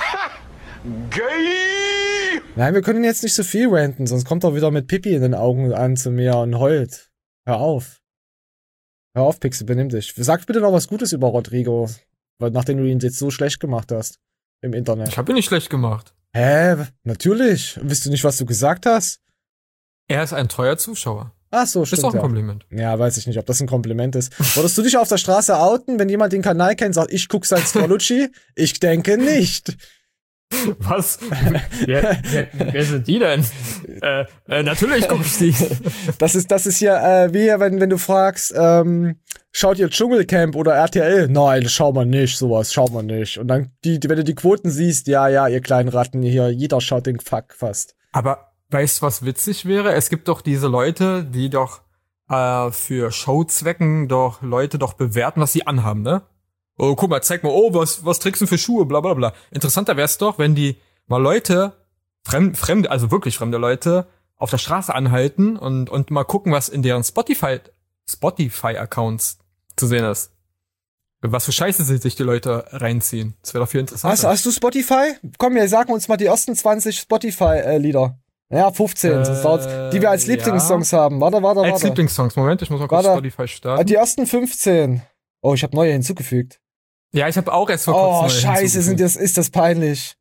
Gay! Nein, wir können jetzt nicht so viel ranten, sonst kommt er wieder mit Pipi in den Augen an zu mir und heult. Hör auf. Hör auf, Pixel, benimm dich. Sag bitte noch was Gutes über Rodrigo, weil nachdem du ihn jetzt so schlecht gemacht hast. Im Internet. Ich hab ihn nicht schlecht gemacht. Hä? Natürlich. Wisst du nicht, was du gesagt hast? Er ist ein treuer Zuschauer. Ach so, stimmt. Ist auch ein ja. Kompliment. Ja, weiß ich nicht, ob das ein Kompliment ist. Würdest du dich auf der Straße outen, wenn jemand den Kanal kennt, sagt, ich guck seit Strolucci? Ich denke nicht. Was? wer, wer, wer sind die denn? äh, äh, natürlich guck ich die. Das ist, das ist hier, äh, wie wenn, wenn du fragst, ähm, schaut ihr Dschungelcamp oder R T L? Nein, schaut man nicht, sowas, schaut man nicht. Und dann, die, wenn du die Quoten siehst, ja, ja, ihr kleinen Ratten hier, jeder schaut den Fuck fast. Aber weißt du, was witzig wäre? Es gibt doch diese Leute, die doch äh, für Showzwecken doch Leute doch bewerten, was sie anhaben, ne? Oh, guck mal, zeig mal, oh, was, was trägst du für Schuhe, bla bla bla. Interessanter wär's doch, wenn die mal Leute, fremd, fremde, also wirklich fremde Leute, auf der Straße anhalten und, und mal gucken, was in deren Spotify, Spotify-Accounts zu sehen ist. Was für Scheiße sich die Leute reinziehen. Das wäre doch viel interessanter. Hast, hast du Spotify? Komm, wir sagen uns mal die ersten zwanzig Spotify-Lieder. Ja, fünfzehn, äh, die wir als Lieblingssongs ja. haben. Warte, warte, warte. Als Lieblingssongs, Moment, ich muss mal kurz warte. Spotify starten. Die ersten fünfzehn. Oh, ich habe neue hinzugefügt. Ja, ich habe auch erst vor kurzem. Oh, neue scheiße, sind das, ist das peinlich.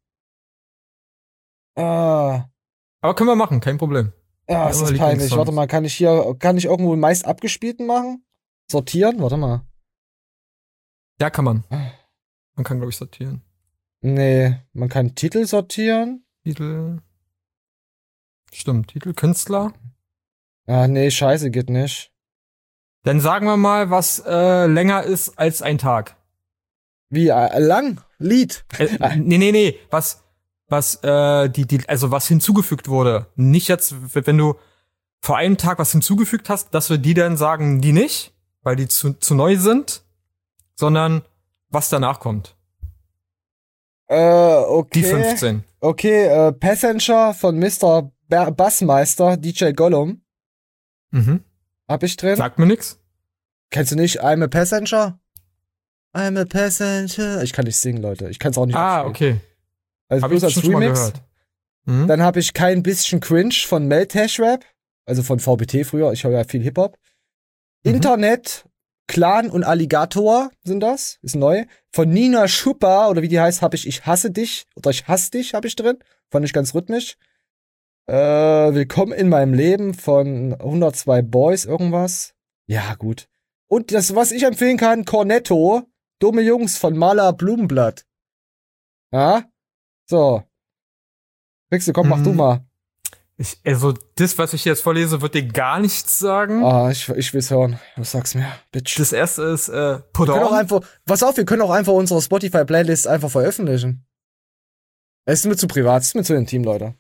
Ah. Aber können wir machen, kein Problem. Ja, ist das peinlich. Warte mal, kann ich hier, kann ich irgendwo meist abgespielten machen? Sortieren? Warte mal. Ja, kann man. Man kann, glaube ich, sortieren. Nee, man kann Titel sortieren. Titel. Stimmt, Titel, Künstler. Ah, nee, scheiße, geht nicht. Dann sagen wir mal, was äh, länger ist als ein Tag. Wie, äh, lang? Lied? Äh, nee, nee, nee, was, was, äh, die, die, also was hinzugefügt wurde. Nicht jetzt, wenn du vor einem Tag was hinzugefügt hast, dass wir die dann sagen, die nicht, weil die zu, zu neu sind, sondern was danach kommt. Äh, okay. Die fünfzehn. Okay, äh, Passenger von Mister Ba- Bassmeister, D J Gollum. Mhm. Hab ich drin. Sagt mir nix. Kennst du nicht I'm a Passenger? I'm a Passenger. Ich kann nicht singen, Leute. Ich kann's auch nicht. Ah, okay. Also hab bloß ich als schon Remix. mal gehört. Mhm. Dann habe ich kein bisschen Cringe von Meltash Rap. Also von V B T früher. Ich höre ja viel Hip-Hop. Mhm. Internet, Clan und Alligator sind das. Ist neu. Von Nina Schupper, oder wie die heißt, habe ich Ich hasse dich. Oder Ich hasse dich habe ich drin. Fand ich ganz rhythmisch. Äh, Willkommen in meinem Leben von hundertzwei Boys, irgendwas. Ja, gut. Und das, was ich empfehlen kann, Cornetto. Dumme Jungs von Maler Blumenblatt. Ja? So. Wechsel, komm, mach Mhm. du mal. Ich, also, das, was ich jetzt vorlese, wird dir gar nichts sagen. Ah, ich, ich will's hören. Was sagst mir, Bitch? Das erste ist, äh, Put Wir können auch On. einfach, pass auf, wir können auch einfach unsere Spotify-Playlist einfach veröffentlichen. Es ist mir zu privat, es ist mir zu intim, Leute.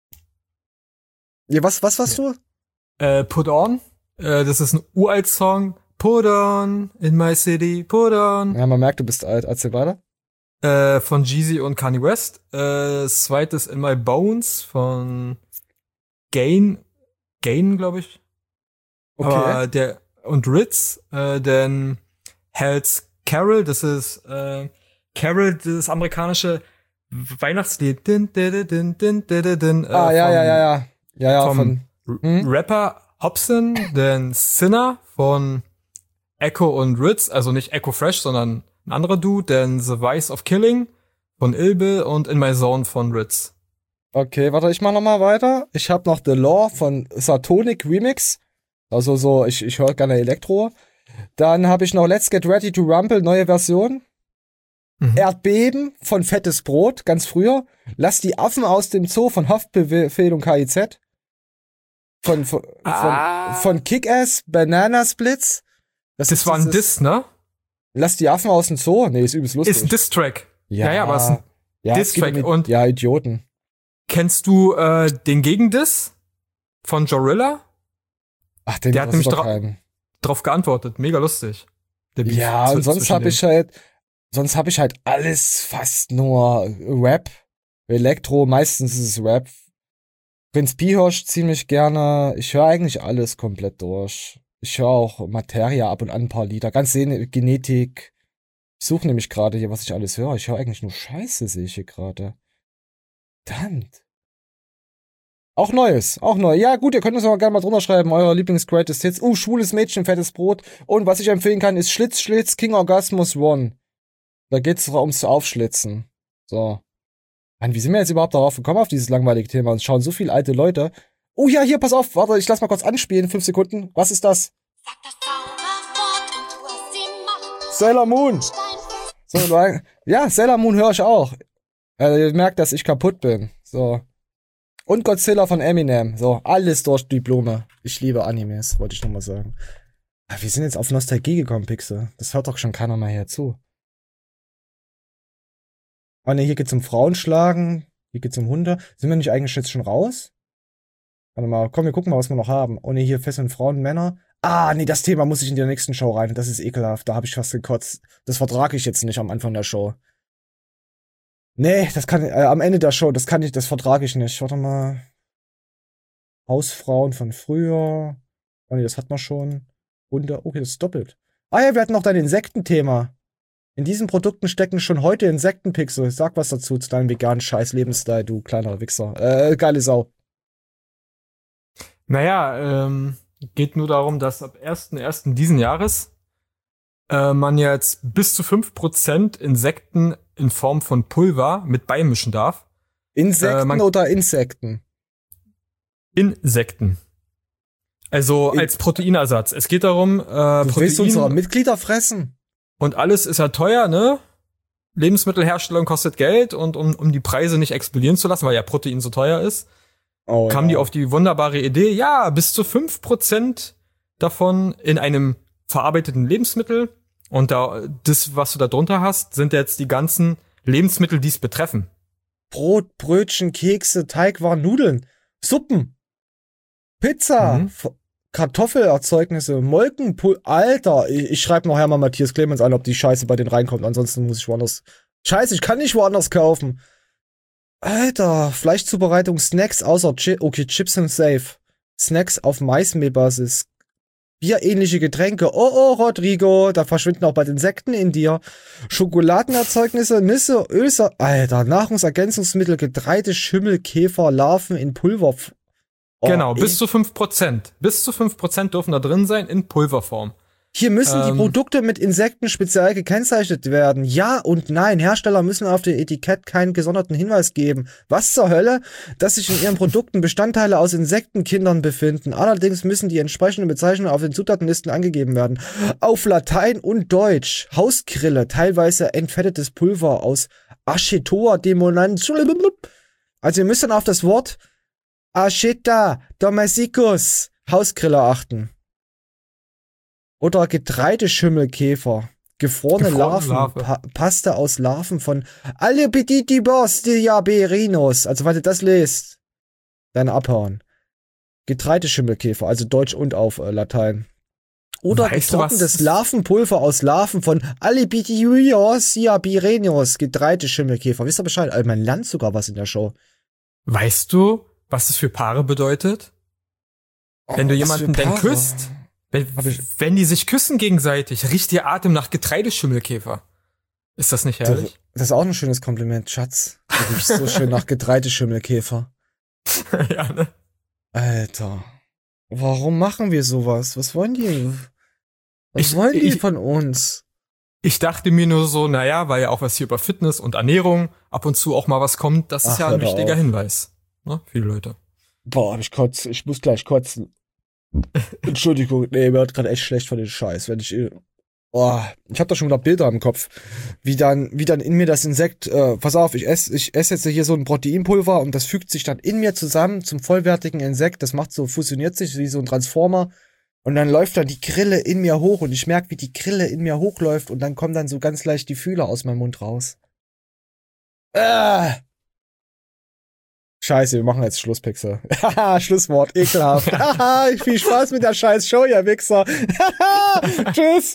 Ja, was, was warst du? Äh, Put On. Äh, das ist ein uralt Song. Put on in my city, put on. Ja, man merkt, du bist alt. Erzähl weiter. Äh, von Jeezy und Kanye West. Äh, das zweite ist In My Bones von Gain. Gain, glaube ich. Okay. Aber der, und Ritz, äh, denn Hell's Carol, das ist, äh, Carol, das amerikanische Weihnachtslied. Din, din, din, din, din, din, äh, Ah, ja, vom, ja, ja, ja. Ja, ja, vom von. Hm? Rapper Hobson, denn Sinner von Echo und Ritz, also nicht Echo Fresh, sondern ein anderer Dude, denn The Vice of Killing von Ilbe und In My Zone von Ritz. Okay, warte, ich mach noch mal weiter. Ich hab noch The Law von Satonic Remix. Also so, ich, ich höre gerne Elektro. Dann habe ich noch Let's Get Ready to Rumble, neue Version. Mhm. Erdbeben von Fettes Brot, ganz früher. Lass die Affen aus dem Zoo von Haftbefehl und K I Z. Von, von, Ah. von, von Kick-Ass, Banana Splits. Das, das war ein Diss, ne? Lass die Affen aus dem Zoo? Nee, ist übelst lustig. Ist ein Diss-Track. Ja, ja, ja, aber es ist ein ja, Diss-Track. mit, Und ja, Idioten. kennst du äh, den Gegendiss von Jorilla? Ach, den der hat nämlich doch dra- keinen. drauf geantwortet. Mega lustig. Der Beef Ja, und zw- sonst zwischen habe denen. ich halt, sonst habe ich halt alles fast nur Rap, Elektro, meistens ist es Rap. Prinz Pi höre ich ziemlich gerne. Ich höre eigentlich alles komplett durch. Ich höre auch Materia ab und an ein paar Lieder. Ganz sehen, Genetik. Ich suche nämlich gerade hier, was ich alles höre. Ich höre eigentlich nur Scheiße, sehe ich hier gerade. Verdammt. Auch Neues, auch neu. Ja, gut, ihr könnt uns aber gerne mal drunter schreiben, euer Lieblings-Greatest Hits. Uh, schwules Mädchen, fettes Brot. Und was ich empfehlen kann, ist Schlitz, Schlitz, King Orgasmus One. Da geht's ums Aufschlitzen. So. Mann, wie sind wir jetzt überhaupt darauf gekommen, auf dieses langweilige Thema? Uns schauen so viele alte Leute. Oh ja, hier, pass auf, warte, ich lass mal kurz anspielen, fünf Sekunden. Was ist das? Sailor Moon. So, ja, Sailor Moon höre ich auch. Also, ihr merkt, dass ich kaputt bin. So. Und Godzilla von Eminem. So, alles durch die Blume. Ich liebe Animes, wollte ich nochmal sagen. Aber wir sind jetzt auf Nostalgie gekommen, Pixel. Das hört doch schon keiner mehr hier zu. Oh ne, hier geht's um Frauenschlagen. Hier geht's um Hunde. Sind wir nicht eigentlich jetzt schon raus? Warte mal, komm, wir gucken mal, was wir noch haben. Oh ne, hier fesseln Frauen, Männer. Ah, nee, das Thema muss ich in der nächsten Show rein. Das ist ekelhaft. Da habe ich fast gekotzt. Das vertrage ich jetzt nicht am Anfang der Show. Nee, das kann, äh, am Ende der Show, das kann ich, das vertrage ich nicht. Warte mal. Hausfrauen von früher. Oh nee, das hat man schon. Hunde, okay, das ist doppelt. Ah ja, wir hatten noch dein Insektenthema. In diesen Produkten stecken schon heute Insektenpixel. Sag was dazu, zu deinem veganen Scheiß-Lebensstil, du kleiner Wichser. Äh, geile Sau. Naja, ähm, geht nur darum, dass ab ersten ersten diesen Jahres äh, man jetzt bis zu fünf Prozent Insekten in Form von Pulver mit beimischen darf. Insekten äh, man, oder Insekten? Insekten. Also In- als Proteinersatz. Es geht darum, äh, Du willst Protein unsere Mitglieder fressen? und alles ist ja teuer, ne? Lebensmittelherstellung kostet Geld und um, um die Preise nicht explodieren zu lassen, weil ja Protein so teuer ist, Oh, kam ja. die auf die wunderbare Idee, ja, bis zu fünf Prozent davon in einem verarbeiteten Lebensmittel und da, das, was du da drunter hast, sind jetzt die ganzen Lebensmittel, die es betreffen. Brot, Brötchen, Kekse, Teigwaren, Nudeln, Suppen, Pizza, Mhm. F- Kartoffelerzeugnisse, Molken, Pul Alter, ich, ich schreibe noch Hermann Matthias Clemens an, ob die Scheiße bei denen reinkommt, ansonsten muss ich woanders. Scheiße, ich kann nicht woanders kaufen. Alter, Fleischzubereitung, Snacks außer Chi okay, Chips sind safe. Snacks auf Maismehlbasis. Bierähnliche Getränke. Oh, oh, Rodrigo, da verschwinden auch bald Insekten in dir. Schokoladenerzeugnisse, Nüsse, Öse. Alter, Nahrungsergänzungsmittel, Getreide, Schimmel, Käfer, Larven in Pulver. Oh, Genau, ey. bis zu fünf Prozent. Bis zu fünf Prozent dürfen da drin sein in Pulverform. Hier müssen die Ähm. Produkte mit Insekten speziell gekennzeichnet werden. Ja und nein. Hersteller müssen auf dem Etikett keinen gesonderten Hinweis geben. Was zur Hölle? Dass sich in ihren Produkten Bestandteile aus Insektenkindern befinden. Allerdings müssen die entsprechenden Bezeichnungen auf den Zutatenlisten angegeben werden. Auf Latein und Deutsch. Hauskrille, teilweise entfettetes Pulver aus Achetoa demonans. Also ihr müsst dann auf das Wort Acheta domesticus Hauskrille achten. Oder Getreideschimmelkäfer. Gefrorene, Gefrorene Larven. Larve. Pa Paste aus Larven von Alipididibos diaberinus. Also, wenn du das lest, dann abhauen. Getreideschimmelkäfer, also Deutsch und auf äh, Latein. Oder Weißt du, was- getrocknetes Larvenpulver aus Larven von Alipididibos diaberinus. Getreideschimmelkäfer. Wisst ihr Bescheid? Also, man lernt sogar was in der Show. Weißt du, was das für Paare bedeutet? Wenn du Oh, was jemanden für denn Paare? küsst, wenn, wenn die sich küssen gegenseitig, riecht ihr Atem nach Getreideschimmelkäfer. Ist das nicht Das, herrlich? das ist auch ein schönes Kompliment, Schatz. Du riechst so schön nach Getreideschimmelkäfer. Ja, ne? Alter. Warum machen wir sowas? Was wollen die? Was Ich- wollen die ich- von uns? Ich dachte mir nur so, naja, weil ja auch was hier über Fitness und Ernährung ab und zu auch mal was kommt, das ist Ach, ja hör ein doch wichtiger auf. Hinweis. Ne? Viele Leute. Boah, ich kotz, ich muss gleich kotzen. Entschuldigung, nee, mir wird gerade echt schlecht von den Scheiß, wenn ich, oh, ich hab da schon wieder Bilder im Kopf, wie dann, wie dann in mir das Insekt, äh, pass auf, ich esse, ich esse jetzt hier so ein Proteinpulver und das fügt sich dann in mir zusammen zum vollwertigen Insekt, das macht so, fusioniert sich wie so ein Transformer und dann läuft dann die Grille in mir hoch und ich merke, wie die Grille in mir hochläuft und dann kommen dann so ganz leicht die Fühler aus meinem Mund raus. Ah! Scheiße, wir machen jetzt Schluss, Pixel. Haha, Schlusswort, ekelhaft. Haha, viel Spaß mit der scheiß Show, ihr Wichser. Tschüss.